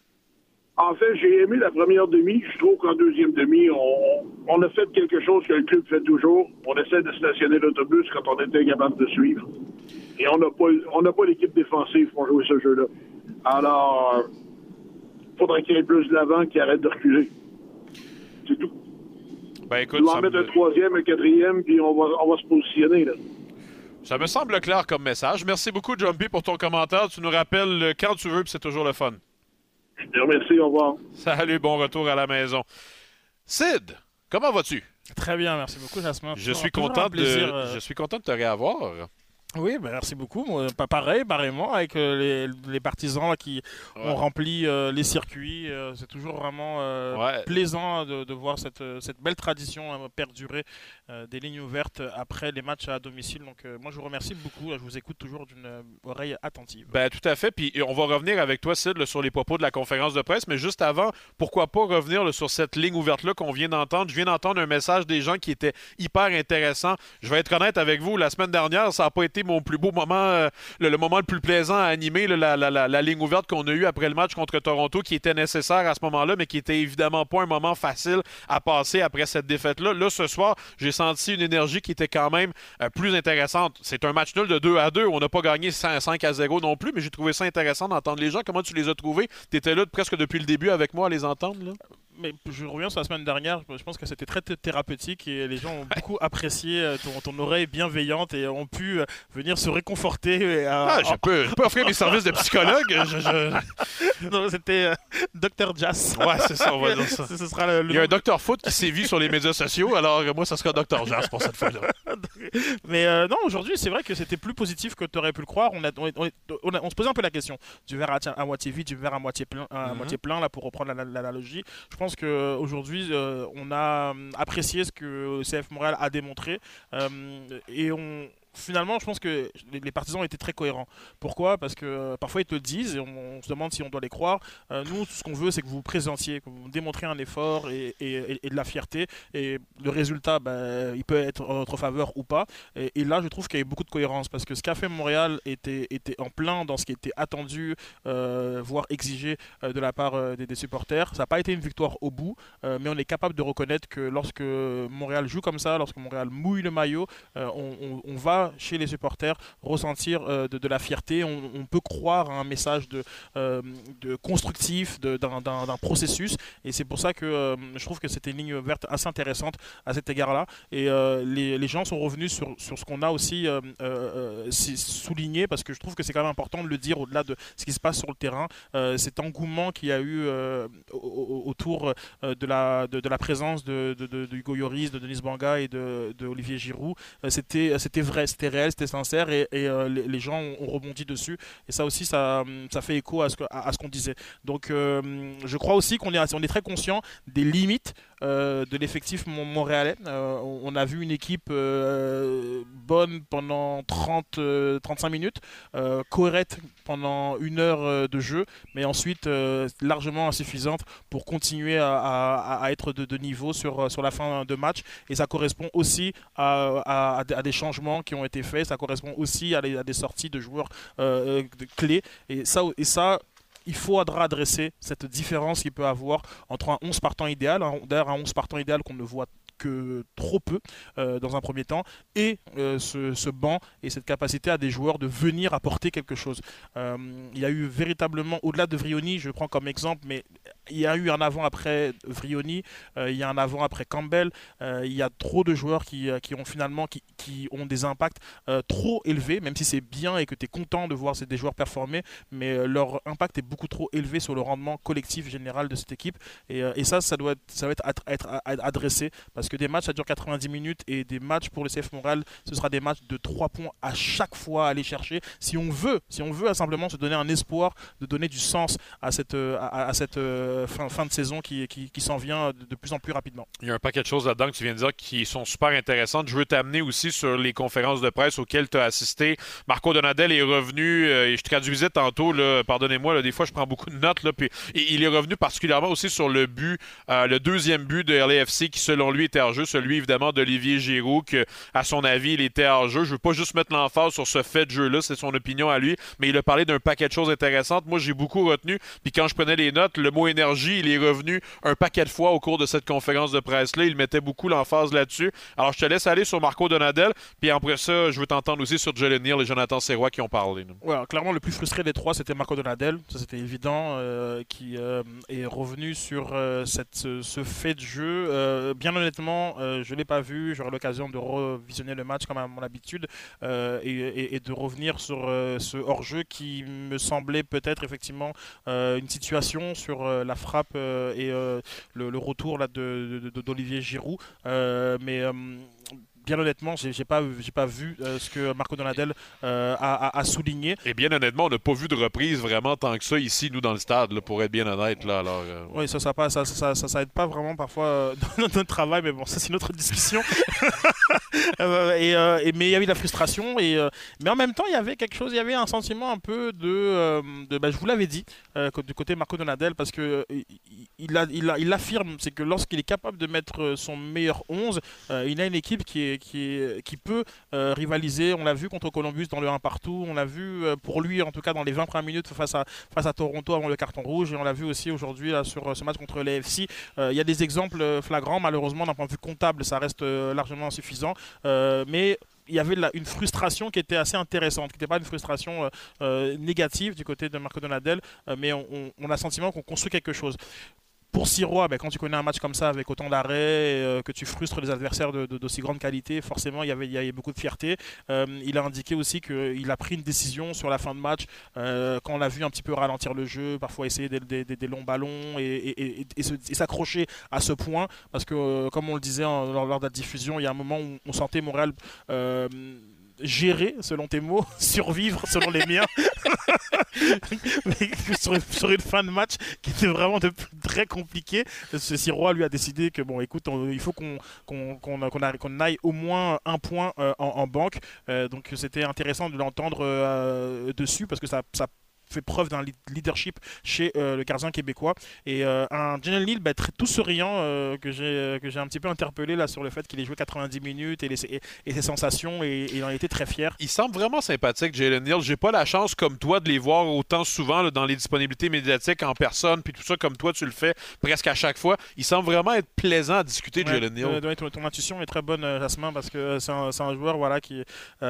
En fait, j'ai aimé la première demi. Je trouve qu'en deuxième demi, on a fait quelque chose que le club fait toujours. On essaie de stationner l'autobus quand on était capable de suivre. Et on n'a pas l'équipe défensive pour jouer ce jeu-là. Alors... faudrait qu'il y ait plus de l'avant qui arrête de reculer. C'est tout.
Ben écoute,
on va en mettre un troisième, un quatrième, puis on va se positionner. Là.
Ça me semble clair comme message. Merci beaucoup, Jumpy, pour ton commentaire. Tu nous rappelles quand tu veux, puis c'est toujours le fun.
Je te remercie, au revoir.
Salut, bon retour à la maison. Sid, comment vas-tu?
Très bien, merci beaucoup, Jasmin.
Je suis content de te réavoir.
Oui, ben merci beaucoup. Pareillement, avec les partisans là, qui ont rempli les circuits. C'est toujours vraiment plaisant de voir cette belle tradition perdurer des lignes ouvertes après les matchs à domicile. Donc, moi, je vous remercie beaucoup. Je vous écoute toujours d'une oreille attentive.
Ben, tout à fait. Puis, on va revenir avec toi, Sid, sur les propos de la conférence de presse. Mais juste avant, pourquoi pas revenir sur cette ligne ouverte-là qu'on vient d'entendre. Je viens d'entendre un message des gens qui était hyper intéressant. Je vais être honnête avec vous. La semaine dernière, ça n'a pas été mon plus beau moment, le moment le plus plaisant à animer, la ligne ouverte qu'on a eue après le match contre Toronto, qui était nécessaire à ce moment-là, mais qui était évidemment pas un moment facile à passer après cette défaite-là. Là, ce soir, j'ai senti une énergie qui était quand même plus intéressante. C'est un match nul de 2-2. On n'a pas gagné 5-0 non plus, mais j'ai trouvé ça intéressant d'entendre les gens. Comment tu les as trouvés? Tu étais là presque depuis le début avec moi à les entendre, là?
Mais je reviens sur la semaine dernière, je pense que c'était très thérapeutique et les gens ont beaucoup apprécié ton oreille bienveillante et ont pu venir se réconforter.
Je peux offrir mes services de psychologue.
Non, c'était Dr. Jazz.
Ouais, c'est ça, on va dire ça.
Ce sera
Il y a un Dr. Foot qui sévit sur les médias sociaux, alors moi, ça sera Dr. Jazz pour cette fois-là.
Mais non, aujourd'hui, c'est vrai que c'était plus positif que tu aurais pu le croire. On se posait un peu la question du verre à moitié vide, du verre à moitié plein, là, pour reprendre l'analogie. Je pense qu'aujourd'hui, on a apprécié ce que CF Montréal a démontré et finalement, je pense que les partisans étaient très cohérents. Pourquoi? Parce que parfois ils te le disent et on se demande si on doit les croire. Nous, ce qu'on veut, c'est que vous vous présentiez, que vous démontriez un effort et de la fierté. Et le résultat, il peut être en notre faveur ou pas. Et là, je trouve qu'il y a eu beaucoup de cohérence parce que ce qu'a fait Montréal était en plein dans ce qui était attendu, voire exigé de la part des supporters. Ça n'a pas été une victoire au bout, mais on est capable de reconnaître que lorsque Montréal joue comme ça, lorsque Montréal mouille le maillot, on va chez les supporters ressentir de la fierté. On peut croire à un message de constructif, d'un processus. Et c'est pour ça que je trouve que c'était une ligne verte assez intéressante à cet égard-là. Et les gens sont revenus sur ce qu'on a aussi souligné, parce que je trouve que c'est quand même important de le dire au-delà de ce qui se passe sur le terrain. Cet engouement qu'il y a eu autour de la présence de Hugo Lloris, de Denis Banga et de Olivier Giroud, c'était vrai, c'était réel, c'était sincère, et les gens ont rebondi dessus. Et ça aussi, ça fait écho à ce qu'on disait. Donc je crois aussi qu'on est très conscient des limites de l'effectif montréalais. On a vu une équipe bonne pendant 30-35 minutes, correcte pendant 1 heure de jeu, mais ensuite largement insuffisante pour continuer à être de niveau sur la fin de match. Et ça correspond aussi à des changements qui ont été faits, ça correspond aussi à des sorties de joueurs clés. Et ça, il faudra adresser cette différence qu'il peut avoir entre un 11 partant idéal, d'ailleurs un 11 partant idéal qu'on ne voit que trop peu dans un premier temps, et ce banc et cette capacité à des joueurs de venir apporter quelque chose. Il y a eu véritablement, au-delà de Vrioni, je prends comme exemple, mais il y a eu un avant-après Vrioni, il y a un avant-après Campbell, il y a trop de joueurs qui ont des impacts trop élevés, même si c'est bien et que tu es content de voir des joueurs performer, mais leur impact est beaucoup trop élevé sur le rendement collectif général de cette équipe, et ça doit être adressé, parce que des matchs ça dure 90 minutes, et des matchs pour le CF Montréal, ce sera des matchs de 3 points à chaque fois à aller chercher, si on veut simplement se donner un espoir, de donner du sens à cette fin de saison qui s'en vient de plus en plus rapidement.
Il y a un paquet de choses là-dedans que tu viens de dire qui sont super intéressantes. Je veux t'amener aussi sur les conférences de presse auxquelles tu as assisté. Marco Donadel est revenu, et je traduisais tantôt, pardonnez-moi, des fois je prends beaucoup de notes, puis il est revenu particulièrement aussi sur le but, le deuxième but de LAFC qui selon lui était hors jeu, celui évidemment d'Olivier Giroud, que à son avis il était hors jeu. Je veux pas juste mettre l'emphase sur ce fait de jeu-là, c'est son opinion à lui, mais il a parlé d'un paquet de choses intéressantes. Moi j'ai beaucoup retenu, puis quand je prenais les notes, le mot énergie, il est revenu un paquet de fois au cours de cette conférence de presse-là. Il mettait beaucoup l'emphase là-dessus. Alors je te laisse aller sur Marco Donadel, puis après ça, je veux t'entendre aussi sur Jalen Neal et Jonathan Serrois qui ont parlé.
Ouais, clairement le plus frustré des trois, c'était Marco Donadel, ça c'était évident, qui est revenu sur ce fait de jeu. Bien honnêtement, je ne l'ai pas vu, j'aurai l'occasion de revisionner le match comme à mon habitude, et de revenir sur ce hors-jeu qui me semblait peut-être effectivement une situation sur la frappe et le retour là, d'Olivier Giroud. Mais bien honnêtement, j'ai pas vu ce que Marco Donadel a souligné.
Et bien honnêtement, on n'a pas vu de reprise vraiment tant que ça ici, nous, dans le stade, là, pour être bien honnête. Là, alors,
oui, ça aide pas vraiment parfois dans notre travail, mais bon, ça c'est une autre discussion. Mais il y avait de la frustration, mais en même temps, il y avait quelque chose, il y avait un sentiment un peu je vous l'avais dit, du côté Marco Donadel, parce que il affirme, c'est que lorsqu'il est capable de mettre son meilleur 11, il a une équipe qui peut rivaliser. On l'a vu contre Columbus dans le 1 partout, on l'a vu pour lui en tout cas dans les 20 premières minutes face à Toronto avant le carton rouge, et on l'a vu aussi aujourd'hui là, sur ce match contre l'AFC. Il y a des exemples flagrants, malheureusement d'un point de vue comptable ça reste largement insuffisant, mais il y avait une frustration qui était assez intéressante, qui n'était pas une frustration négative du côté de Marco Donadel, mais on a le sentiment qu'on construit quelque chose. Pour Sirois, quand tu connais un match comme ça avec autant d'arrêts, que tu frustres les adversaires d'aussi grande qualité, forcément il y avait beaucoup de fierté. Il a indiqué aussi qu'il a pris une décision sur la fin de match, quand on l'a vu un petit peu ralentir le jeu, parfois essayer des longs ballons et s'accrocher à ce point, parce que comme on le disait lors de la diffusion, il y a un moment où on sentait Montréal gérer, selon tes mots, survivre, selon les miens. sur une fin de match qui était vraiment très compliquée. Sirois lui a décidé que bon, écoute, il faut qu'on aille au moins un point en banque. Donc c'était intéressant de l'entendre dessus parce que ça fait preuve d'un leadership chez le gardien québécois et un Jalen Hill tout souriant que j'ai un petit peu interpellé là sur le fait qu'il ait joué 90 minutes et ses sensations et il en était très fier.
Il semble vraiment sympathique, Jalen Hill. J'ai pas la chance comme toi de les voir autant souvent là, dans les disponibilités médiatiques en personne puis tout ça comme toi tu le fais presque à chaque fois. Il semble vraiment être plaisant à discuter de Jalen Hill.
Ton intuition est très bonne, Jasmin, parce que c'est un joueur voilà qui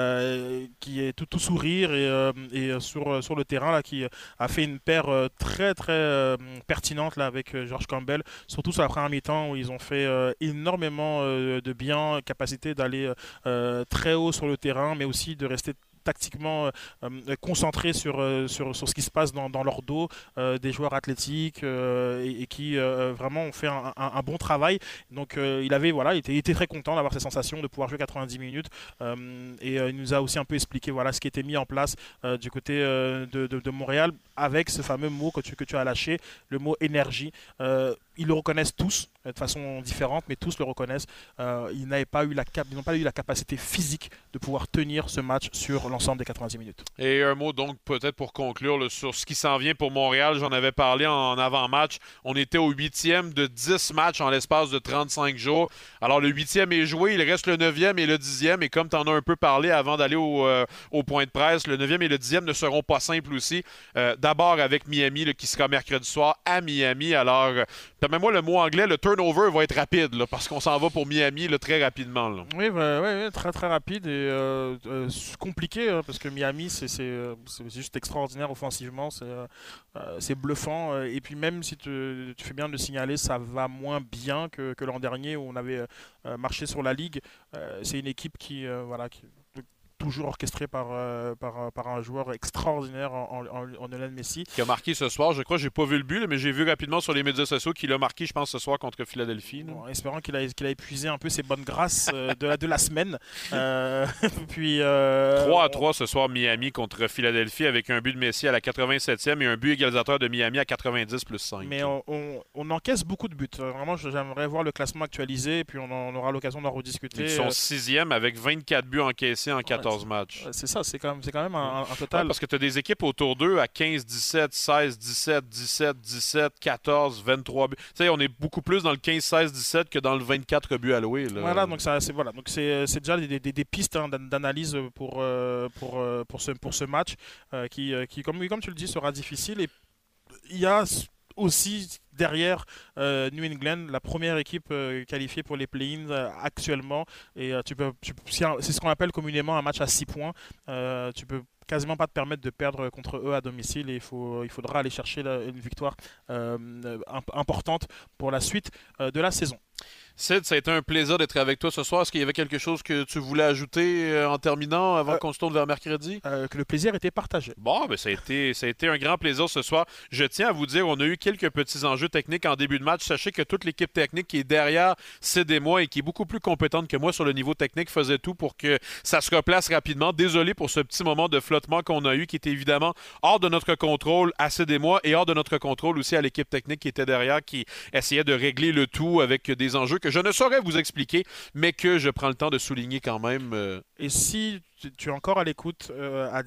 est tout sourire et sur le terrain là, qui a fait une paire très très pertinente là, avec George Campbell, surtout sur la première mi-temps où ils ont fait énormément de bien, capacité d'aller très haut sur le terrain, mais aussi de rester tactiquement concentrés sur ce qui se passe dans leur dos, des joueurs athlétiques et qui vraiment ont fait un bon travail. Donc il était très content d'avoir ces sensations de pouvoir jouer 90 minutes et il nous a aussi un peu expliqué ce qui était mis en place du côté de Montréal avec ce fameux mot que tu as lâché, le mot énergie. Ils le reconnaissent tous de façon différente, mais tous le reconnaissent. Ils n'ont pas eu la capacité physique de pouvoir tenir ce match sur l'ensemble des 90 minutes.
Et un mot donc peut-être pour conclure sur ce qui s'en vient pour Montréal. J'en avais parlé en avant-match. On était au 8e de 10 matchs en l'espace de 35 jours. Alors le 8e est joué, il reste le 9e et le 10e. Et comme tu en as un peu parlé avant d'aller au point de presse, le 9e et le 10e ne seront pas simples aussi. D'abord avec Miami qui sera mercredi soir à Miami. Alors permets-moi le mot anglais, le turnover va être rapide là, parce qu'on s'en va pour Miami là, très rapidement. Là.
Oui, très très rapide et compliqué hein, parce que Miami c'est juste extraordinaire offensivement, c'est bluffant et puis même si tu fais bien de le signaler, ça va moins bien que l'an dernier où on avait marché sur la ligue. C'est une équipe qui toujours orchestré par un joueur extraordinaire en Lionel Messi.
Qui a marqué ce soir, je crois, j'ai pas vu le but, mais j'ai vu rapidement sur les médias sociaux qu'il a marqué, je pense, ce soir contre Philadelphie.
Bon, espérant qu'il a épuisé un peu ses bonnes grâces de la semaine. Puis
3-3 ce soir, Miami contre Philadelphie avec un but de Messi à la 87e et un but égalisateur de Miami à 90 plus 5.
Mais on encaisse beaucoup de buts. Vraiment, j'aimerais voir le classement actualisé et puis on aura l'occasion d'en rediscuter.
Ils sont 6e avec 24 buts encaissés en 14 matchs.
C'est ça, c'est quand même un total.
Parce que tu as des équipes autour d'eux à 15, 17, 16, 17, 17, 17, 14, 23 buts. Tu sais, on est beaucoup plus dans le 15, 16, 17 que dans le 24 buts alloués. Là.
Voilà, donc c'est déjà des pistes hein, d'analyse pour ce match qui comme tu le dis, sera difficile. Et il y a aussi derrière New England, la première équipe qualifiée pour les play-ins actuellement. Et c'est ce qu'on appelle communément un match à 6 points. Tu peux quasiment pas te permettre de perdre contre eux à domicile et il faudra aller chercher une victoire importante pour la suite de la saison.
Sid, ça a été un plaisir d'être avec toi ce soir. Est-ce qu'il y avait quelque chose que tu voulais ajouter en terminant avant qu'on se tourne vers mercredi?
Que le plaisir était partagé.
Bon, ça a été un grand plaisir ce soir. Je tiens à vous dire, on a eu quelques petits enjeux techniques en début de match. Sachez que toute l'équipe technique qui est derrière Sid et moi et qui est beaucoup plus compétente que moi sur le niveau technique faisait tout pour que ça se replace rapidement. Désolé pour ce petit moment de flottement qu'on a eu qui était évidemment hors de notre contrôle à Sid et moi et hors de notre contrôle aussi à l'équipe technique qui était derrière, qui essayait de régler le tout avec des enjeux que je ne saurais vous expliquer, mais que je prends le temps de souligner quand même.
Et si tu es encore à l'écoute à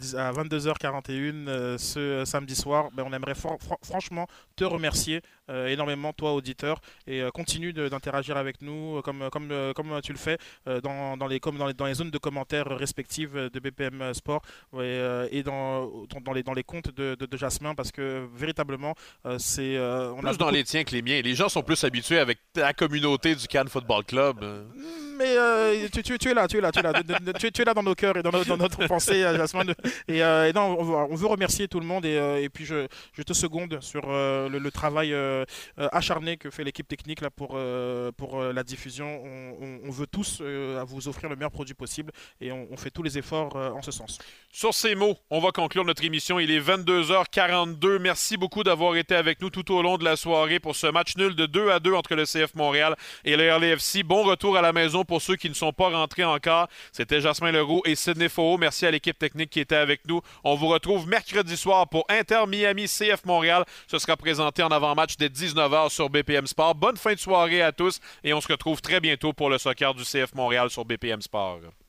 22h41 ce samedi soir, on aimerait franchement te remercier énormément, toi auditeur, et continue d'interagir avec nous comme tu le fais dans les zones de commentaires respectives de BPM Sport et dans les comptes de Jasmin, parce que véritablement c'est
plus dans les tiens que les miens. Les gens sont plus habitués avec la communauté du Cannes Football Club.
Mais tu es là, tu es là dans nos cœurs et dans notre pensée, Jasmin. Et non, on veut remercier tout le monde et puis je te seconde sur le travail acharné que fait l'équipe technique là, pour la diffusion. On veut tous vous offrir le meilleur produit possible et on fait tous les efforts en ce sens.
Sur ces mots, on va conclure notre émission. Il est 22h42. Merci beaucoup d'avoir été avec nous tout au long de la soirée pour ce match nul de 2-2 entre le CF Montréal et le LAFC. Bon retour à la maison pour ceux qui ne sont pas rentrés encore. C'était Jasmin Leroux et Sidney Faux. Merci à l'équipe technique qui était avec nous. On vous retrouve mercredi soir pour Inter Miami CF Montréal. Ce sera présenté en avant-match dès 19h sur BPM Sport. Bonne fin de soirée à tous et on se retrouve très bientôt pour le soccer du CF Montréal sur BPM Sport.